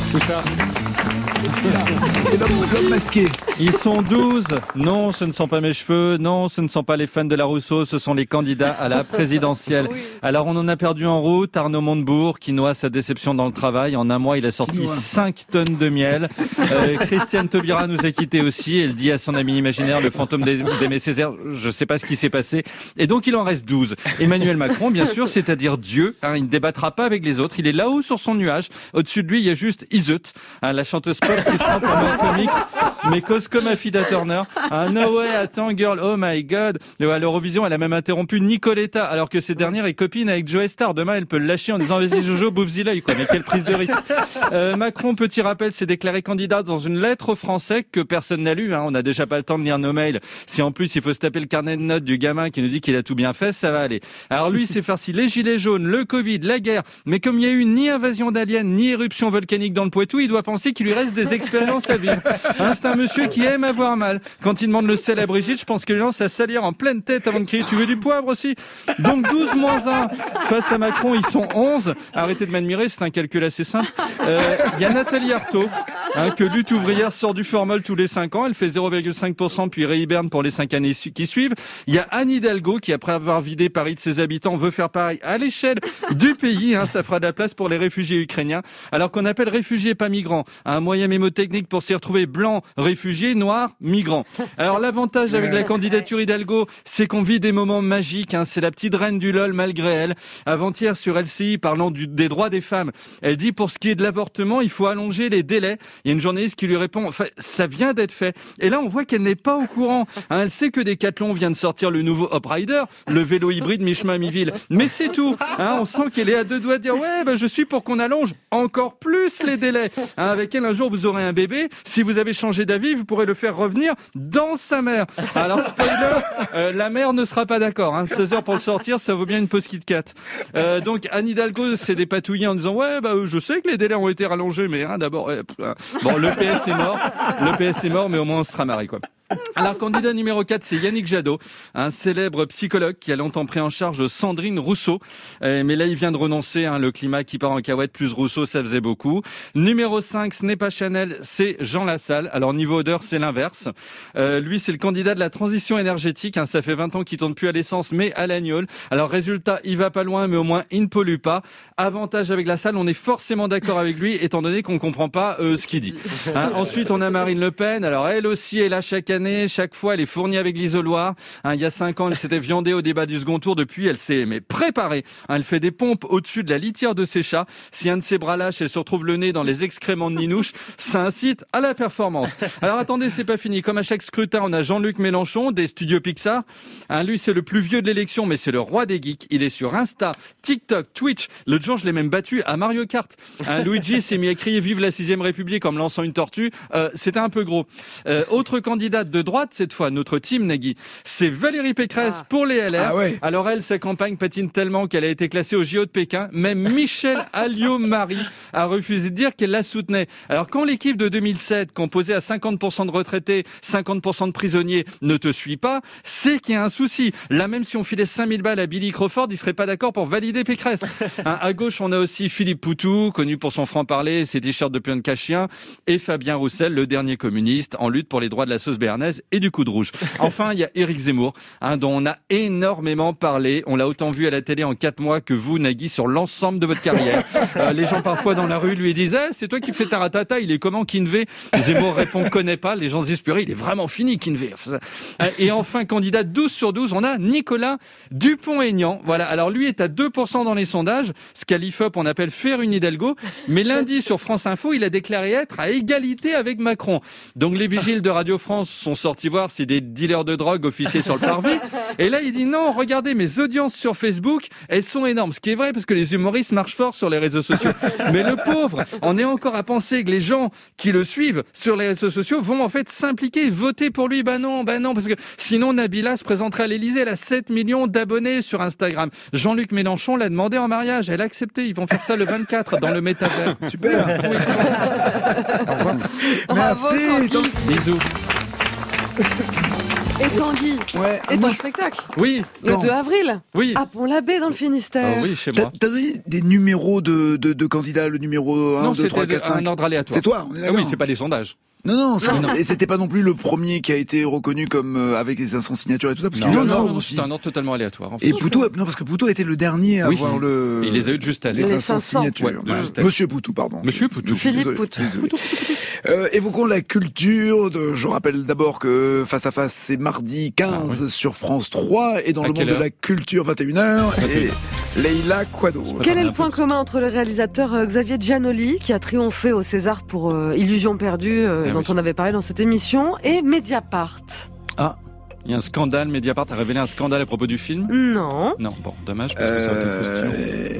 Et l'homme, l'homme masqué. Ils sont douze. Non, ce ne sont pas mes cheveux. Non, ce ne sont pas les fans de la Rousseau. Ce sont les candidats à la présidentielle. Oui. Alors, on en a perdu en route. Arnaud Montebourg, qui noie sa déception dans le travail. En un mois, il a sorti cinq tonnes de miel. Euh, Christiane Taubira nous a quittés aussi. Elle dit à son ami imaginaire, le fantôme d'Aimé Césaire, je sais pas ce qui s'est passé. Et donc, il en reste douze. Emmanuel Macron, bien sûr, c'est-à-dire Dieu. Hein, il ne débattra pas avec les autres. Il est là-haut sur son nuage. Au-dessus de lui, il y a juste Iseut, hein, la chanteuse pop qui se prend pour un comics, mais cause comme Affida Turner. Un No way, attends, girl, oh my god. À l'Eurovision, elle a même interrompu Nicoletta, alors que cette dernière est copine avec Joe Star. Demain, elle peut le lâcher en disant, vas-y, Jojo, bouffe-y l'œil, quoi. Mais quelle prise de risque. Euh, Macron, petit rappel, s'est déclaré candidat dans une lettre aux Français que personne n'a lu, hein. On n'a déjà pas le temps de lire nos mails. Si en plus, il faut se taper le carnet de notes du gamin qui nous dit qu'il a tout bien fait, ça va aller. Alors lui, c'est farci les gilets jaunes, le Covid, la guerre. Mais comme il y a eu ni invasion d'aliens, ni éruption volcanique dans le Poitou, il doit penser qu'il lui reste des expériences à vivre. Hein, c'est un monsieur qui aime avoir mal. Quand il demande le sel à Brigitte, je pense que les gens ça salir en pleine tête avant de crier, tu veux du poivre aussi? Donc douze moins un. Face à Macron, ils sont onze. Arrêtez de m'admirer, c'est un calcul assez simple. Il euh, y a Nathalie Arthaud, hein, que Lutte ouvrière sort du formol tous les cinq ans. Elle fait zéro virgule cinq pour cent puis réhiberne pour les cinq années qui suivent. Il y a Anne Hidalgo qui, après avoir vidé Paris de ses habitants, veut faire pareil à l'échelle du pays. Hein, ça fera de la place pour les réfugiés ukrainiens. Alors qu'on appelle réfugiés pas migrants. Un moyen mémotechnique pour s'y retrouver blanc, réfugié, noir, migrant. Alors l'avantage avec la candidature Hidalgo, c'est qu'on vit des moments magiques. Hein. C'est la petite reine du LOL malgré elle. Avant-hier sur L C I, parlant du, des droits des femmes, elle dit pour ce qui est de l'avortement, il faut allonger les délais. Il y a une journaliste qui lui répond, enfin, ça vient d'être fait. Et là, on voit qu'elle n'est pas au courant. Hein, elle sait que Decathlon vient de sortir le nouveau Hop Rider, le vélo hybride mi-chemin mi-ville. Mais c'est tout. Hein, on sent qu'elle est à deux doigts de dire, ouais, ben, je suis pour qu'on allonge encore plus les délais. Hein, avec elle, un jour, vous aurez un bébé, si vous avez changé d'avis, vous pourrez le faire revenir dans sa mère. Alors, spoiler, euh, la mère ne sera pas d'accord. Hein. seize heures pour le sortir, ça vaut bien une pause Kit Kat. Euh, donc, Anne Hidalgo s'est dépatouillée en disant « Ouais, bah, je sais que les délais ont été rallongés, mais hein, d'abord... Ouais, hein. » Bon, le P S est mort, le P S est mort, mais au moins on sera marré, quoi. Alors, candidat numéro quatre, c'est Yannick Jadot, un célèbre psychologue qui a longtemps pris en charge Sandrine Rousseau. Euh, mais là, il vient de renoncer, hein, le climat qui part en cacahuète plus Rousseau, ça faisait beaucoup. Numéro cinq, ce n'est pas Chanel, c'est Jean Lassalle. Alors, niveau odeur, c'est l'inverse. Euh, lui, c'est le candidat de la transition énergétique. Hein, ça fait vingt ans qu'il tourne plus à l'essence, mais à l'agnole. Alors, résultat, il va pas loin, mais au moins, il ne pollue pas. Avantage avec Lassalle, on est forcément d'accord avec lui, étant donné qu'on comprend pas euh, ce qu'il dit. Hein, ensuite, on a Marine Le Pen. Alors, elle aussi est là chaque année. Chaque fois, elle est fournie avec l'isoloir. Hein, il y a cinq ans, elle s'était viandée au débat du second tour. Depuis, elle s'est mais préparée. Hein, elle fait des pompes au-dessus de la litière de ses chats. Si un de ses bras lâche, elle se retrouve le nez dans les excréments de Ninouche. Ça incite à la performance. Alors attendez, c'est pas fini. Comme à chaque scrutin, on a Jean-Luc Mélenchon des studios Pixar. Hein, lui, c'est le plus vieux de l'élection, mais c'est le roi des geeks. Il est sur Insta, TikTok, Twitch. L'autre jour, je l'ai même battu à Mario Kart. Hein, Luigi s'est mis à crier Vive la sixième République en me lançant une tortue. Euh, c'était un peu gros. Euh, autre candidate de droite, cette fois, notre team, Nagui, c'est Valérie Pécresse ah. pour les L R. Ah ouais. Alors elle, sa campagne patine tellement qu'elle a été classée au J O de Pékin. Même Michel Alliot-Marie a refusé de dire qu'elle la soutenait. Alors quand l'équipe de deux mille sept, composée à cinquante pour cent de retraités, cinquante pour cent de prisonniers, ne te suit pas, c'est qu'il y a un souci. Là, même si on filait cinq mille balles à Billy Crawford, il serait pas d'accord pour valider Pécresse. Hein, à gauche, on a aussi Philippe Poutou, connu pour son franc-parler, ses t-shirts de pion de cache-chien, et Fabien Roussel, le dernier communiste, en lutte pour les droits de la sauce béarnaise et du coup de rouge. Enfin, il y a Éric Zemmour, hein, dont on a énormément parlé. On l'a autant vu à la télé en quatre mois que vous, Nagui, sur l'ensemble de votre carrière. Euh, les gens, parfois, dans la rue, lui disent eh, « C'est toi qui fais ta ratata, il est comment, Kinvey ?» Zemmour répond « Connais pas ». Les gens se disent « Purée, il est vraiment fini, Kinvey ». Et enfin, candidat douze sur douze, on a Nicolas Dupont-Aignan. Voilà. Alors, lui est à deux pour cent dans les sondages, ce qu'à l'I F O P, on appelle faire une Hidalgo. Mais lundi, sur France Info, il a déclaré être à égalité avec Macron. Donc, les vigiles de Radio France sont sortis voir si des dealers de drogue officiaient sur le parvis. Et là, il dit non, regardez, mes audiences sur Facebook, elles sont énormes. Ce qui est vrai, parce que les humoristes marchent fort sur les réseaux sociaux. Mais le pauvre, on est encore à penser que les gens qui le suivent sur les réseaux sociaux vont en fait s'impliquer, voter pour lui. Bah non, bah non, parce que sinon Nabila se présenterait à l'Élysée. Elle a sept millions d'abonnés sur Instagram. Jean-Luc Mélenchon l'a demandé en mariage. Elle a accepté. Ils vont faire ça le vingt-quatre dans le métavers. Super. Oui. Au revoir. Merci. Bravo, bisous. Et Tanguy, ouais, et moi, ton spectacle oui, le deux avril oui. à Pont-l'Abbé dans le Finistère. Oh oui, chez moi. T'as donné des numéros de, de, de candidats, le numéro un, deux, trois, quatre, cinq. Un ordre aléatoire. C'est toi, on est d'accord. Ah oui, c'est pas les sondages. Non, non, non. Et c'était pas non plus le premier qui a été reconnu comme euh, avec les cinq cents signatures et tout ça, parce qu'il y a eu un ordre aussi. C'est un ordre totalement aléatoire. En fait. Et Poutou, non, parce que Poutou a été le dernier à oui. avoir le. Il les a eu de justesse. Les cinq cents signatures. Ouais, de justesse. Monsieur Poutou, pardon. Monsieur Poutou. Philippe Poutou. Euh, évoquons la culture. De, je rappelle d'abord que Face à Face, c'est mardi quinze ah, oui. sur France trois et dans à le monde de la culture, vingt et une heures. Et Leïla Quado. Quel est le point commun entre le réalisateur Xavier Giannoli, qui a triomphé au César pour euh, Illusion perdue, euh, ah, dont oui. on avait parlé dans cette émission, et Mediapart? Ah, il y a un scandale. Mediapart a révélé un scandale à propos du film? Non. Non, bon, dommage, parce que ça a été croustillant.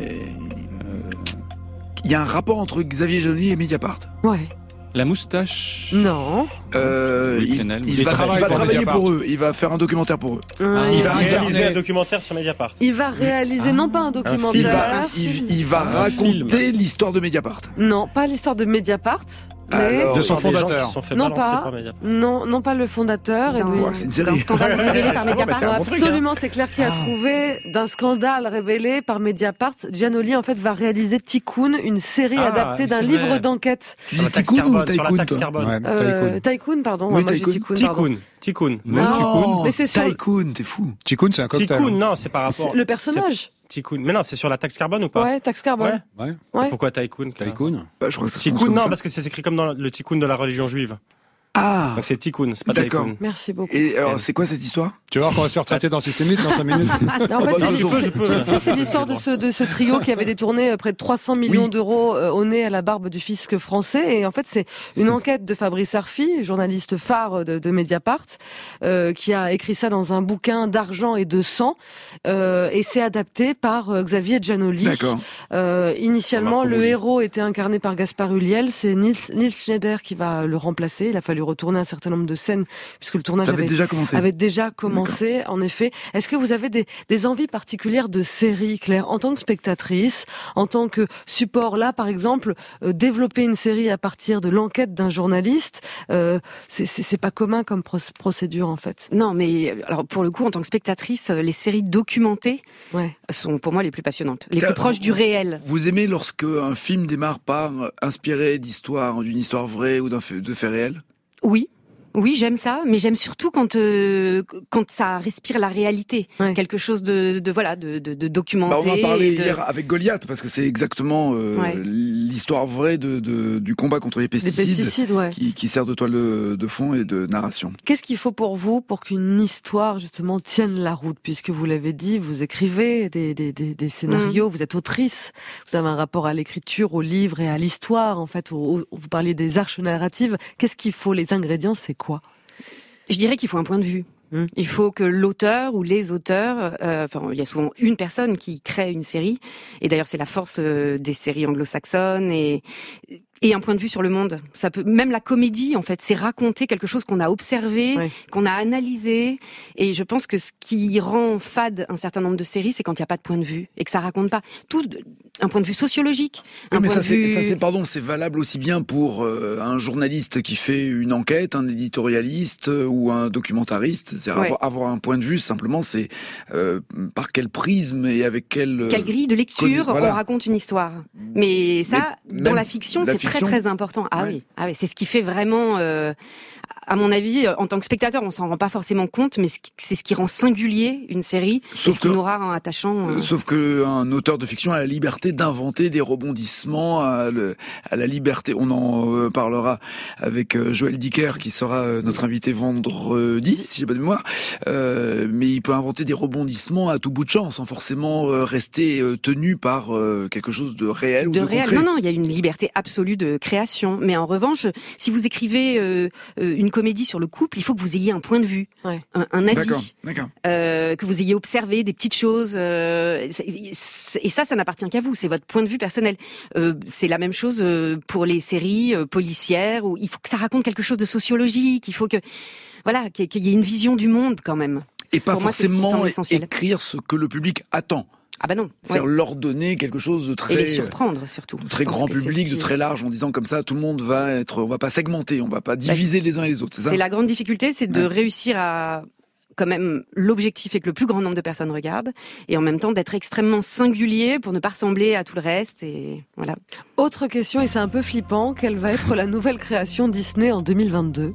Il y a un rapport entre Xavier Giannoli et Mediapart? Ouais. La moustache? Non. Euh, il, il, il va, il va travailler pour eux. Il va faire un documentaire pour eux. Ah, il va réaliser un documentaire sur Mediapart. Il va réaliser ah, non pas un documentaire. Il va, il, il va raconter l'histoire de Mediapart. Non, pas l'histoire de Mediapart. Mais de son fondateur. Non pas, non, non pas le fondateur. Dans, et ouais, c'est une série. D'un scandale révélé par Mediapart. Non, absolument, c'est Claire qui a trouvé d'un scandale révélé par Mediapart. Giannoli en fait va réaliser Tycoon, une série ah, adaptée d'un livre vrai. d'enquête. Sur la taxe carbone, sur la taxe carbone. Ouais, euh, Tycoon, pardon. Oui, moi, Tycoon. Tycoon. Tycoon. Tycoon. Non, mais c'est sur... Tycoon, t'es fou. Tycoon, c'est un cocktail. Tycoon, non, c'est par rapport. Le personnage. Tycoon. Mais non, c'est sur la taxe carbone ou pas? Ouais, taxe carbone. Ouais. ouais. Pourquoi Tycoon? Tycoon bah, je crois que ça Tycoon, non, parce que c'est écrit comme dans le Tycoon de la religion juive. Ah. Donc c'est Tikkun, c'est pas D'accord. Tycoon. Merci beaucoup. Et alors, c'est quoi cette histoire? Tu vas voir qu'on va se faire traiter d'antisémite dans cinq minutes. Non, en fait, bah, c'est, non, je peux, c'est- je peux. tu sais, c'est l'histoire de ce, de ce trio qui avait détourné euh, près de trois cents millions Oui. d'euros euh, au nez à la barbe du fisc français. Et en fait, c'est une enquête de Fabrice Arfi, journaliste phare de, de Mediapart, euh, qui a écrit ça dans un bouquin d'argent et de sang. Euh, et c'est adapté par euh, Xavier Giannoli. D'accord. Euh, initialement, Marco le Mouli. héros était incarné par Gaspard Ulliel. C'est Nils, Nils Schneider qui va le remplacer. Il a fallu retourner un certain nombre de scènes puisque le tournage Ça avait avait déjà commencé. avait déjà commencé, en effet. Est-ce que vous avez des, des envies particulières de série, Claire, en tant que spectatrice, en tant que support? Là, par exemple, euh, développer une série à partir de l'enquête d'un journaliste, euh, c'est, c'est, c'est pas commun comme proc- procédure, en fait. Non, mais alors pour le coup, en tant que spectatrice, euh, les séries documentées Ouais. sont pour moi les plus passionnantes, les Car- plus proches du réel. Vous aimez lorsque un film démarre par euh, inspiré d'histoire, d'une histoire vraie ou d'un fait, de faits réels? Oui. Oui, j'aime ça, mais j'aime surtout quand euh, quand ça respire la réalité, Ouais. quelque chose de, de voilà, de, de, de documenté. Bah, on en parlait et de- hier avec Goliath, parce que c'est exactement euh, Ouais. l'histoire vraie de, de, du combat contre les Des pesticides, pesticides, ouais. qui, qui sert de toile de, de fond et de narration. Qu'est-ce qu'il faut pour vous pour qu'une histoire justement tienne la route? Puisque vous l'avez dit, vous écrivez des, des, des, des scénarios, vous êtes autrice, vous avez un rapport à l'écriture, au livre et à l'histoire. En fait, au- au- vous parliez des arches narratives. Qu'est-ce qu'il faut? Les ingrédients, c'est quoi? Je dirais qu'il faut un point de vue. Hum. Il faut que l'auteur ou les auteurs, euh, enfin il y a souvent une personne qui crée une série, et d'ailleurs c'est la force euh, des séries anglo-saxonnes et et un point de vue sur le monde. Ça peut même la comédie en fait, c'est raconter quelque chose qu'on a observé, Ouais. qu'on a analysé, et je pense que ce qui rend fade un certain nombre de séries, c'est quand il n'y a pas de point de vue et que ça raconte pas tout un point de vue sociologique, Oui, un mais point ça, de c'est, vue. ça, c'est, pardon, c'est valable aussi bien pour euh, un journaliste qui fait une enquête, un éditorialiste euh, ou un documentariste. C'est Ouais. avoir, avoir un point de vue, simplement, c'est euh, par quel prisme et avec quel... euh, Quelle grille de lecture connu- voilà. on raconte une histoire. Mais ça, Mais dans même la fiction, la c'est fiction, très très important. Ah ouais. oui, ah oui, c'est ce qui fait vraiment, euh, à mon avis, en tant que spectateur, on s'en rend pas forcément compte, mais c'est ce qui rend singulier une série, Sauf et ce qui que- nous rend attachant. Euh, euh, Sauf qu'un auteur de fiction a la liberté d'inventer des rebondissements, a, le- a la liberté, on en euh, parlera avec euh, Joël Dicker qui sera euh, notre invité vendredi, si j'ai pas de mémoire, euh, mais il peut inventer des rebondissements à tout bout de champ sans forcément euh, rester euh, tenu par euh, quelque chose de réel ou de de réel. concret. Non, non, il y a une liberté absolue de création. Mais en revanche, si vous écrivez euh, euh, une comédie sur le couple, il faut que vous ayez un point de vue, Ouais. un, un avis. D'accord, d'accord. Euh, que vous ayez observé des petites choses, euh, c'est- c'est- et ça, ça n'appartient qu'à vous, c'est votre point de vue personnel. Euh, c'est la même chose euh, pour les séries euh, policières, où il faut que ça raconte quelque chose de sociologique, il faut que, voilà, qu'il qu'il y ait une vision du monde quand même. Et pas Pour moi, c'est ce qui me forcément semble essentiel. écrire ce que le public attend. Ah bah non. C'est-à-dire ouais. leur donner quelque chose de très... Et les surprendre surtout. de très Je pense grand que c'est public, ce de qui- très large, en disant comme ça, tout le monde va être, on va pas segmenter, on va pas diviser les uns et les autres, c'est ça? C'est la grande difficulté, c'est de Ouais. réussir à quand même l'objectif est que le plus grand nombre de personnes regardent, et en même temps d'être extrêmement singulier pour ne pas ressembler à tout le reste, et voilà. Autre question, et c'est un peu flippant, quelle va être la nouvelle création Disney en deux mille vingt-deux?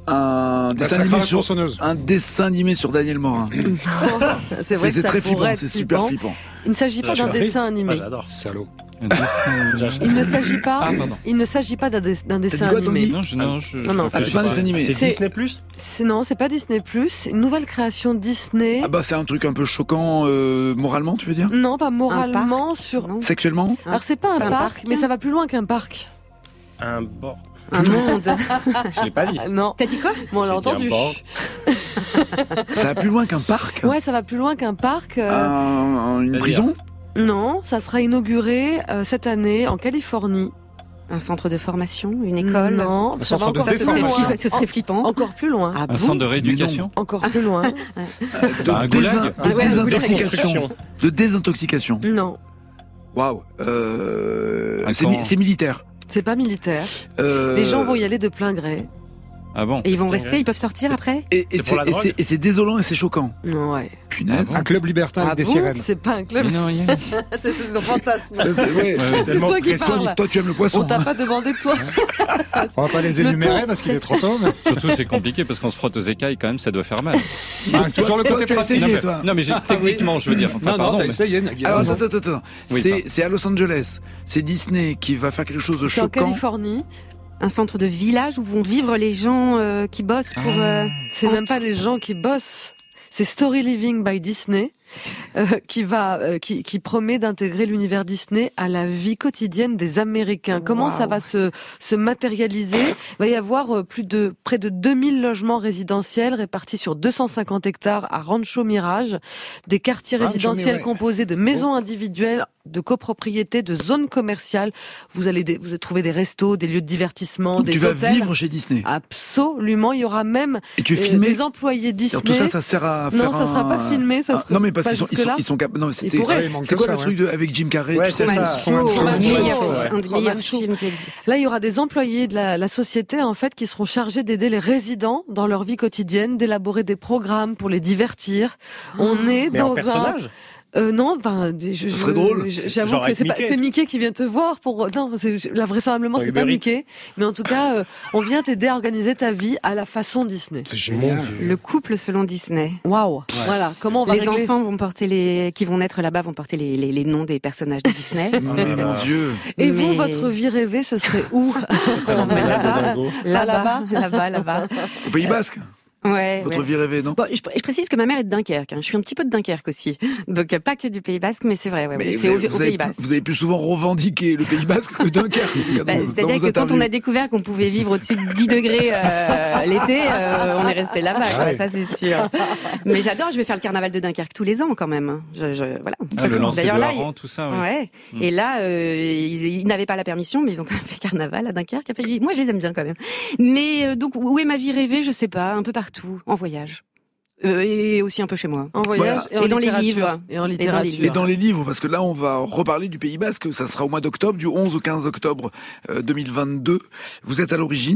Un dessin, sacrée animé sur, tronçonneuse. un dessin animé sur Daniel Morin. C'est vrai que ça très pourrait flippant, être c'est super flippant. flippant. Il ne s'agit pas d'un J'achète. dessin animé. Ah, j'adore. Salaud. Un dessin- Il ne s'agit pas. Ah, pardon. Il ne s'agit pas d'un des- d'un dessin quoi, animé. Tanguy Non, je, non, je, Non, non. Ah, c'est pas un dessin animé. C'est C'est- Disney plus. C'est non, c'est pas Disney Plus. C'est une nouvelle création Disney. Ah bah c'est un truc un peu choquant euh, moralement, tu veux dire? Non, pas moralement parc, sur. non Sexuellement? Alors c'est pas un Un parc, parc. mais ça va plus loin qu'un parc. Un bord. Un monde. Je l'ai pas dit. Ah, non. T'as dit quoi? Bon, on l'a J'ai dit un entendu. bord. Ça va plus loin qu'un parc? Ouais, ça va plus loin qu'un parc. euh, Un- une C'est-à-dire prison? Non, ça sera inauguré euh, cette année en Californie. Un centre de formation, une école. Non, Un ça va centre de encore Ça, ce plus serait, loin. flippant- ce serait En- flippant. Encore plus loin. Ah Un bon centre de rééducation. Encore plus loin. De, Bah, un goulag. désin- Ah de ouais, un goulag. désintoxication. De désintoxication. Non, Waouh. Euh, Un c'est, camp. mi- c'est militaire. c'est pas militaire. Euh, Les gens vont y aller de plein gré. Ah bon? Et ils vont rester, Ouais. ils peuvent sortir C'est- après? Et, et C'est pour c'est, la et drogue c'est- et c'est désolant et c'est choquant. Ouais. Punaise. Un club libertin Ah avec des bon sirènes. C'est pas un club. Mais non, il y a- C'est un fantasme. Ça, c'est, ouais. Ouais, C'est tellement toi qui précis. parles. Toi, tu aimes le On poisson. t'a hein. pas demandé toi. On va pas les Le énumérer ton. parce qu'il est trop tôt. Mais... Surtout, c'est compliqué parce qu'on se frotte aux écailles quand même, ça doit faire mal. Ah, toujours le toi, côté tu as pratique. essayé, non, mais, toi. non, mais j'ai- techniquement, je veux dire. Enfin, non, non, pardon. t'as mais- essayé, Nagui. Alors, raison. attends, attends, attends. Oui, c'est, pardon. c'est à Los Angeles. C'est Disney qui va faire quelque chose de C'est en choquant. Californie. un centre de village où vont vivre les gens euh, qui bossent pour... Euh, c'est même pas les gens qui bossent. C'est Story Living by Disney euh, qui va, euh, qui, qui promet d'intégrer l'univers Disney à la vie quotidienne des Américains. Comment wow. ça va se, se matérialiser ? Il va y avoir euh, plus de près de deux mille logements résidentiels répartis sur deux cent cinquante hectares à Rancho Mirage, des quartiers Rancho résidentiels Mirage. composés de maisons individuelles, de copropriétés, de zones commerciales. Vous allez, des, vous allez trouver des restos, des lieux de divertissement, Donc des tu vas hôtels. vivre chez Disney. Absolument. Il y aura même Et tu es euh, filmé des employés Disney. Alors, tout ça, ça sert à faire Non, ça sera un... pas filmé. Ça ah, sera non, mais parce pas qu'ils sont, ils sont, ils sont capables. Non, mais c'était. C'est quoi le truc de, avec Jim Carrey? Ouais, tu sais, c'est ça. ça. Show, Truman un Show, meilleur, ouais. un des meilleurs films qui existe. Là, il y aura des employés de la, la société, en fait, qui seront chargés d'aider les résidents dans leur vie quotidienne, d'élaborer des programmes pour les divertir. On est Mais dans en personnage un... Euh, non, enfin, je, ça serait drôle. J'avoue que c'est pas, c'est Mickey qui vient te voir pour, non, c'est, là, vraisemblablement, c'est pas Mickey. Mais en tout cas, euh, on vient t'aider à organiser ta vie à la façon Disney. C'est génial. Le couple selon Disney. Waouh. Ouais. Voilà. Comment on va Les régler... enfants vont porter les, qui vont naître là-bas vont porter les, les, les noms des personnages de Disney. Oh, mais mon Dieu. Et Mais... vous, votre vie rêvée, ce serait où? Là-bas, là-bas, là-bas, là-bas. Au Pays Basque. Ouais. Votre ouais. vie rêvée, non? Bon, je, je précise que ma mère est de Dunkerque. Hein. Je suis un petit peu de Dunkerque aussi, donc pas que du Pays Basque, mais c'est vrai. Ouais, mais c'est vous au, avez, au vous Pays avez Basque. Plus, vous avez plus souvent revendiqué le Pays Basque que Dunkerque. Bah, c'est-à-dire que quand on a découvert qu'on pouvait vivre au-dessus de dix degrés euh, l'été, euh, on est resté là-bas. Ah ouais. Ça, c'est sûr. Mais j'adore. Je vais faire le carnaval de Dunkerque tous les ans, quand même. Je, je, voilà. Ah, le lancer D'ailleurs, de là, hareng, il... tout ça. Ouais. ouais. Mm. Et là, euh, ils, ils n'avaient pas la permission, mais ils ont quand même fait carnaval à Dunkerque. Moi, je les aime bien quand même. Mais euh, donc, où est ma vie rêvée? Je sais pas. Un peu partout, en voyage. Euh, et aussi un peu chez moi. En voyage voilà. et, en et dans les livres. Et en littérature. Et dans les livres, parce que là, on va reparler du Pays Basque. Ça sera au mois d'octobre, du onze au quinze octobre deux mille vingt-deux. Vous êtes à l'origine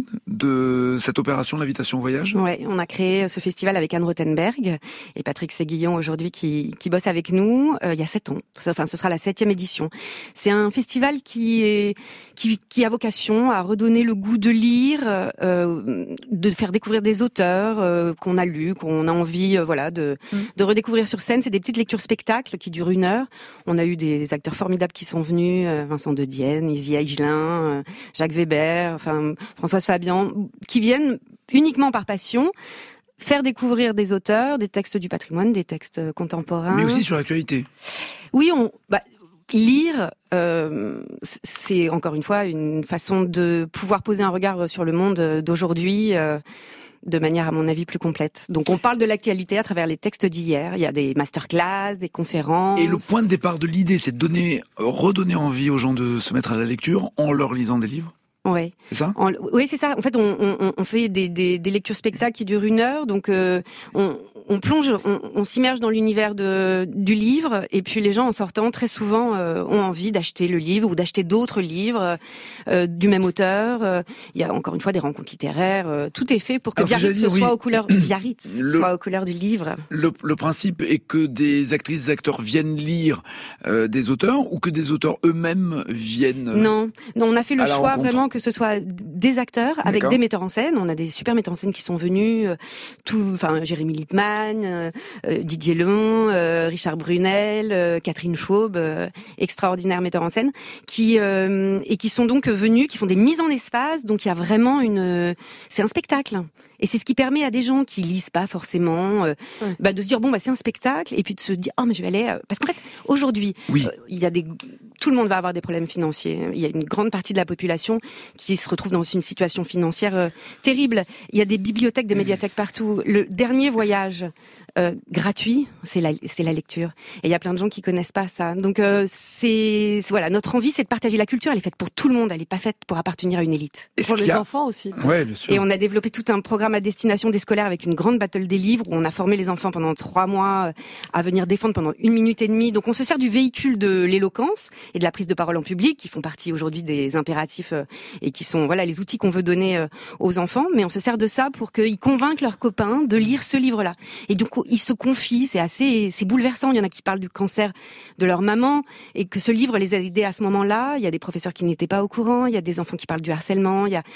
de cette opération, l'invitation au voyage? Ouais, on a créé ce festival avec Anne Rothenberg et Patrick Séguillon aujourd'hui qui, qui bosse avec nous euh, il y a sept ans. Enfin, ce sera la septième édition. C'est un festival qui est qui, qui a vocation à redonner le goût de lire, euh, de faire découvrir des auteurs euh, qu'on a lus, qu'on a envie euh, voilà, de, mmh. de redécouvrir sur scène. C'est des petites lectures spectacles qui durent une heure. On a eu des acteurs formidables qui sont venus, euh, Vincent de Dienne, Izzy Aigelin, euh, Jacques Weber, enfin Françoise Fabian, qui viennent uniquement par passion faire découvrir des auteurs, des textes du patrimoine, des textes contemporains. Mais aussi sur l'actualité. Oui, on... Bah, lire, euh, c'est encore une fois une façon de pouvoir poser un regard sur le monde d'aujourd'hui euh, de manière, à mon avis, plus complète. Donc, on parle de l'actualité à travers les textes d'hier. Il y a des masterclass, des conférences. Et le point de départ de l'idée, c'est de donner, redonner envie aux gens de se mettre à la lecture en leur lisant des livres. Ouais. C'est ça? En, oui, c'est ça. En fait, on, on, on fait des, des, des lectures spectacles qui durent une heure, donc euh, on, on plonge, on, on s'immerge dans l'univers de, du livre, et puis les gens en sortant très souvent euh, ont envie d'acheter le livre ou d'acheter d'autres livres euh, du même auteur. Euh, il y a encore une fois des rencontres littéraires. Euh, tout est fait pour que Alors, Biarritz dire, soit oui. aux couleurs Biarritz Le... soit aux couleurs du livre. Le, le principe est que des actrices et acteurs viennent lire euh, des auteurs ou que des auteurs eux-mêmes viennent. Non, non, on a fait le choix rencontre. vraiment que ce soit des acteurs avec D'accord. des metteurs en scène. On a des super metteurs en scène qui sont venus, euh, tout, enfin Jérémy Lippmann, euh, Didier Long, euh, Richard Brunel, euh, Catherine Chaube, euh, extraordinaires metteurs en scène, qui euh, et qui sont donc venus, qui font des mises en espace. Donc il y a vraiment une, c'est un spectacle. Et c'est ce qui permet à des gens qui lisent pas forcément, euh, ouais. bah, de se dire bon bah c'est un spectacle, et puis de se dire oh mais je vais aller euh... parce qu'en fait aujourd'hui oui. euh, il y a des, tout le monde va avoir des problèmes financiers. Il y a une grande partie de la population qui se retrouve dans une situation financière euh, terrible. Il y a des bibliothèques, des médiathèques partout. Le dernier voyage euh, gratuit, c'est la c'est la lecture. Et il y a plein de gens qui connaissent pas ça. Donc euh, c'est, c'est voilà, notre envie c'est de partager la culture. Elle est faite pour tout le monde. Elle est pas faite pour appartenir à une élite. Et pour les a... enfants aussi. Ouais, bien sûr. Et on a développé tout un programme à destination des scolaires avec une grande battle des livres où on a formé les enfants pendant trois mois à venir défendre pendant une minute et demie. Donc on se sert du véhicule de l'éloquence et de la prise de parole en public qui font partie aujourd'hui des impératifs et qui sont voilà les outils qu'on veut donner aux enfants. Mais on se sert de ça pour qu'ils convainquent leurs copains de lire ce livre-là. Et donc ils se confient, c'est assez, c'est bouleversant. Il y en a qui parlent du cancer de leur maman et que ce livre les a aidés à ce moment-là. Il y a des professeurs qui n'étaient pas au courant. Il y a des enfants qui parlent du harcèlement. Il y a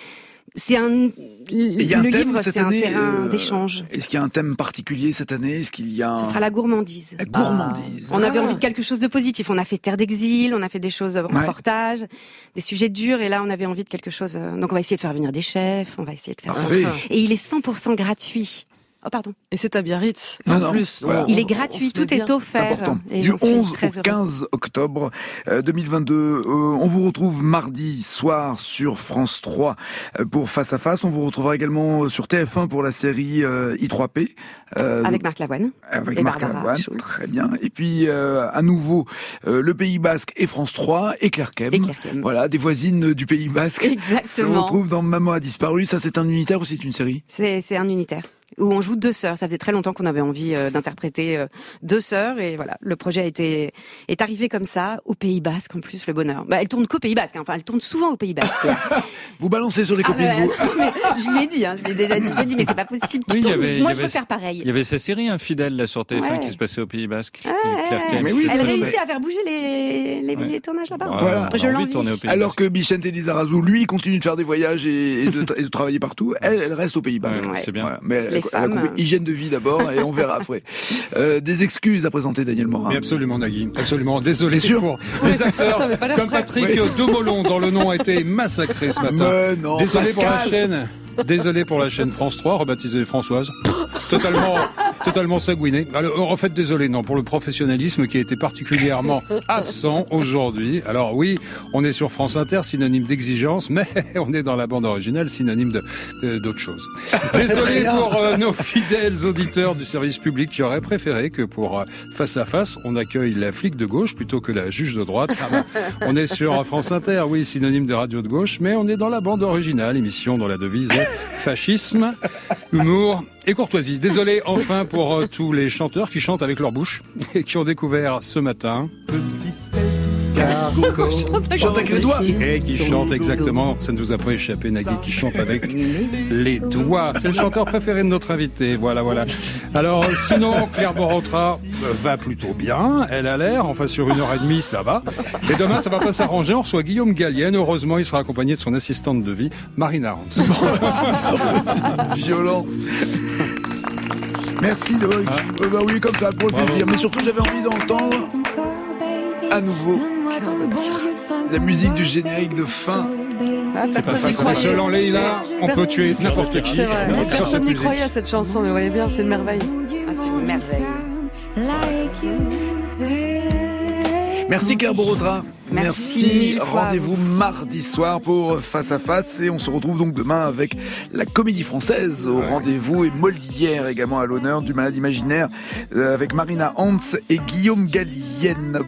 C'est un, Il y a un le thème livre, cette c'est un année, terrain euh, d'échange. Est-ce qu'il y a un thème particulier cette année? Est-ce qu'il y a un... Ce sera la gourmandise. La gourmandise. On avait Ah. envie de quelque chose de positif. On a fait Terre d'exil, on a fait des choses en Ouais. reportage, des sujets durs, et là, on avait envie de quelque chose. euh, Donc, on va essayer de faire venir des chefs, on va essayer de faire. Parfait. Et il est cent pour cent gratuit. Oh, pardon. Et c'est à Biarritz. Non, En non, plus, voilà. on- Il est on- gratuit, on se met tout est bien. offert. Important. Et Du j'en suis onze très au heureuse. quinze octobre euh, deux mille vingt-deux, euh, on vous retrouve mardi soir sur France trois euh, pour Face à Face. On vous retrouvera également sur T F un pour la série euh, I trois P. euh, Avec Marc Lavoine. Avec et Marc Barbara Lavoine, Schulz. très bien. Et puis euh, à nouveau le euh, Pays Basque et France trois et Clerkem. Et Clerkem. Voilà, des voisines du Pays Basque. Exactement. On retrouve dans Maman a disparu. Ça, c'est un unitaire ou c'est une série? C'est, c'est un unitaire où on joue deux sœurs. Ça faisait très longtemps qu'on avait envie euh, d'interpréter euh, deux sœurs, et voilà, le projet a été est arrivé comme ça au Pays Basque, en plus, le bonheur. Bah, elle tourne qu'au Pays Basque, hein. Enfin, elle tourne souvent au Pays Basque. Là. Vous balancez sur les Ah, copines, mais, vous. non, mais je lui ai dit, hein, je lui ai déjà dit, je lui ai dit, mais c'est pas possible. Tu Oui, il y tournes. avait- il y Moi, je avait- veux faire pareil. Il y avait sa série Infidèle là sur T F un Ouais. qui se passait au Pays Basque. Ouais, Claire ouais. Kem, Mais c'était oui, très Elle chouette. réussit à faire bouger les, les, Ouais. les tournages là-bas. Voilà, Voilà. on a Je envie de l'envie. tourner au Pays Alors Basque. que Bichente Lizarazu, lui, continue de faire des voyages et, et, de, et de travailler partout. Elle, elle reste au Pays Basque. Ouais, c'est bien. Voilà. Mais elle, Les elle a femmes, compris euh. hygiène de vie d'abord et on verra après. Euh, des excuses à présenter, Daniel Morin. Mais absolument, Nagui. Absolument. Désolé T'es sûr pour les acteurs T'avais pas l'air comme prêt. Patrick Oui. Demolon, dont le nom a été massacré ce matin. Mais non, Désolé pour la Pascal. chaîne. Désolé pour la chaîne France trois, rebaptisée Françoise. Totalement, totalement sagouiné. Alors, en fait, désolé, non, pour le professionnalisme qui a été particulièrement absent aujourd'hui. Alors oui, on est sur France Inter, synonyme d'exigence, mais on est dans la bande originale, synonyme de, euh, d'autre chose. Désolé pour euh, nos fidèles auditeurs du service public qui auraient préféré que pour euh, Face à Face, on accueille la flic de gauche plutôt que la juge de droite. Ah ben, on est sur France Inter, oui, synonyme de radio de gauche, mais on est dans la bande originale, émission dont la devise est fascisme, humour et courtoisie. Désolé enfin pour euh, tous les chanteurs qui chantent avec leur bouche et qui ont découvert ce matin Chante avec les doigts. et qui chantent exactement, ça ne vous a pas échappé Nagui, qui chante avec les doigts. C'est le chanteur préféré de notre invité, voilà, voilà. Alors sinon, Claire Borotra va plutôt bien, elle a l'air, enfin sur une heure et demie ça va. Et demain ça va pas s'arranger, on reçoit Guillaume Gallienne, heureusement il sera accompagné de son assistante de vie, Marina Hans. Violence. Merci de euh, bah oui, comme ça, pour le Bravo. plaisir. Mais surtout, j'avais envie d'entendre à nouveau la musique du générique de fin. Ah, C'est pas personne n'y facile. croyait. Selon Leïla, on peut tuer n'importe qui C'est vrai. sur cette Personne n'y musique. croyait à cette chanson, mais vous voyez bien, c'est une merveille. Ah, c'est une merveille. Merci Claire Borotra. Merci mille fois à Rendez-vous mardi soir pour Face à Face et on se retrouve donc demain avec la Comédie Française au rendez-vous et Molière également à l'honneur du Malade Imaginaire euh, avec Marina Hans et Guillaume Gallienne.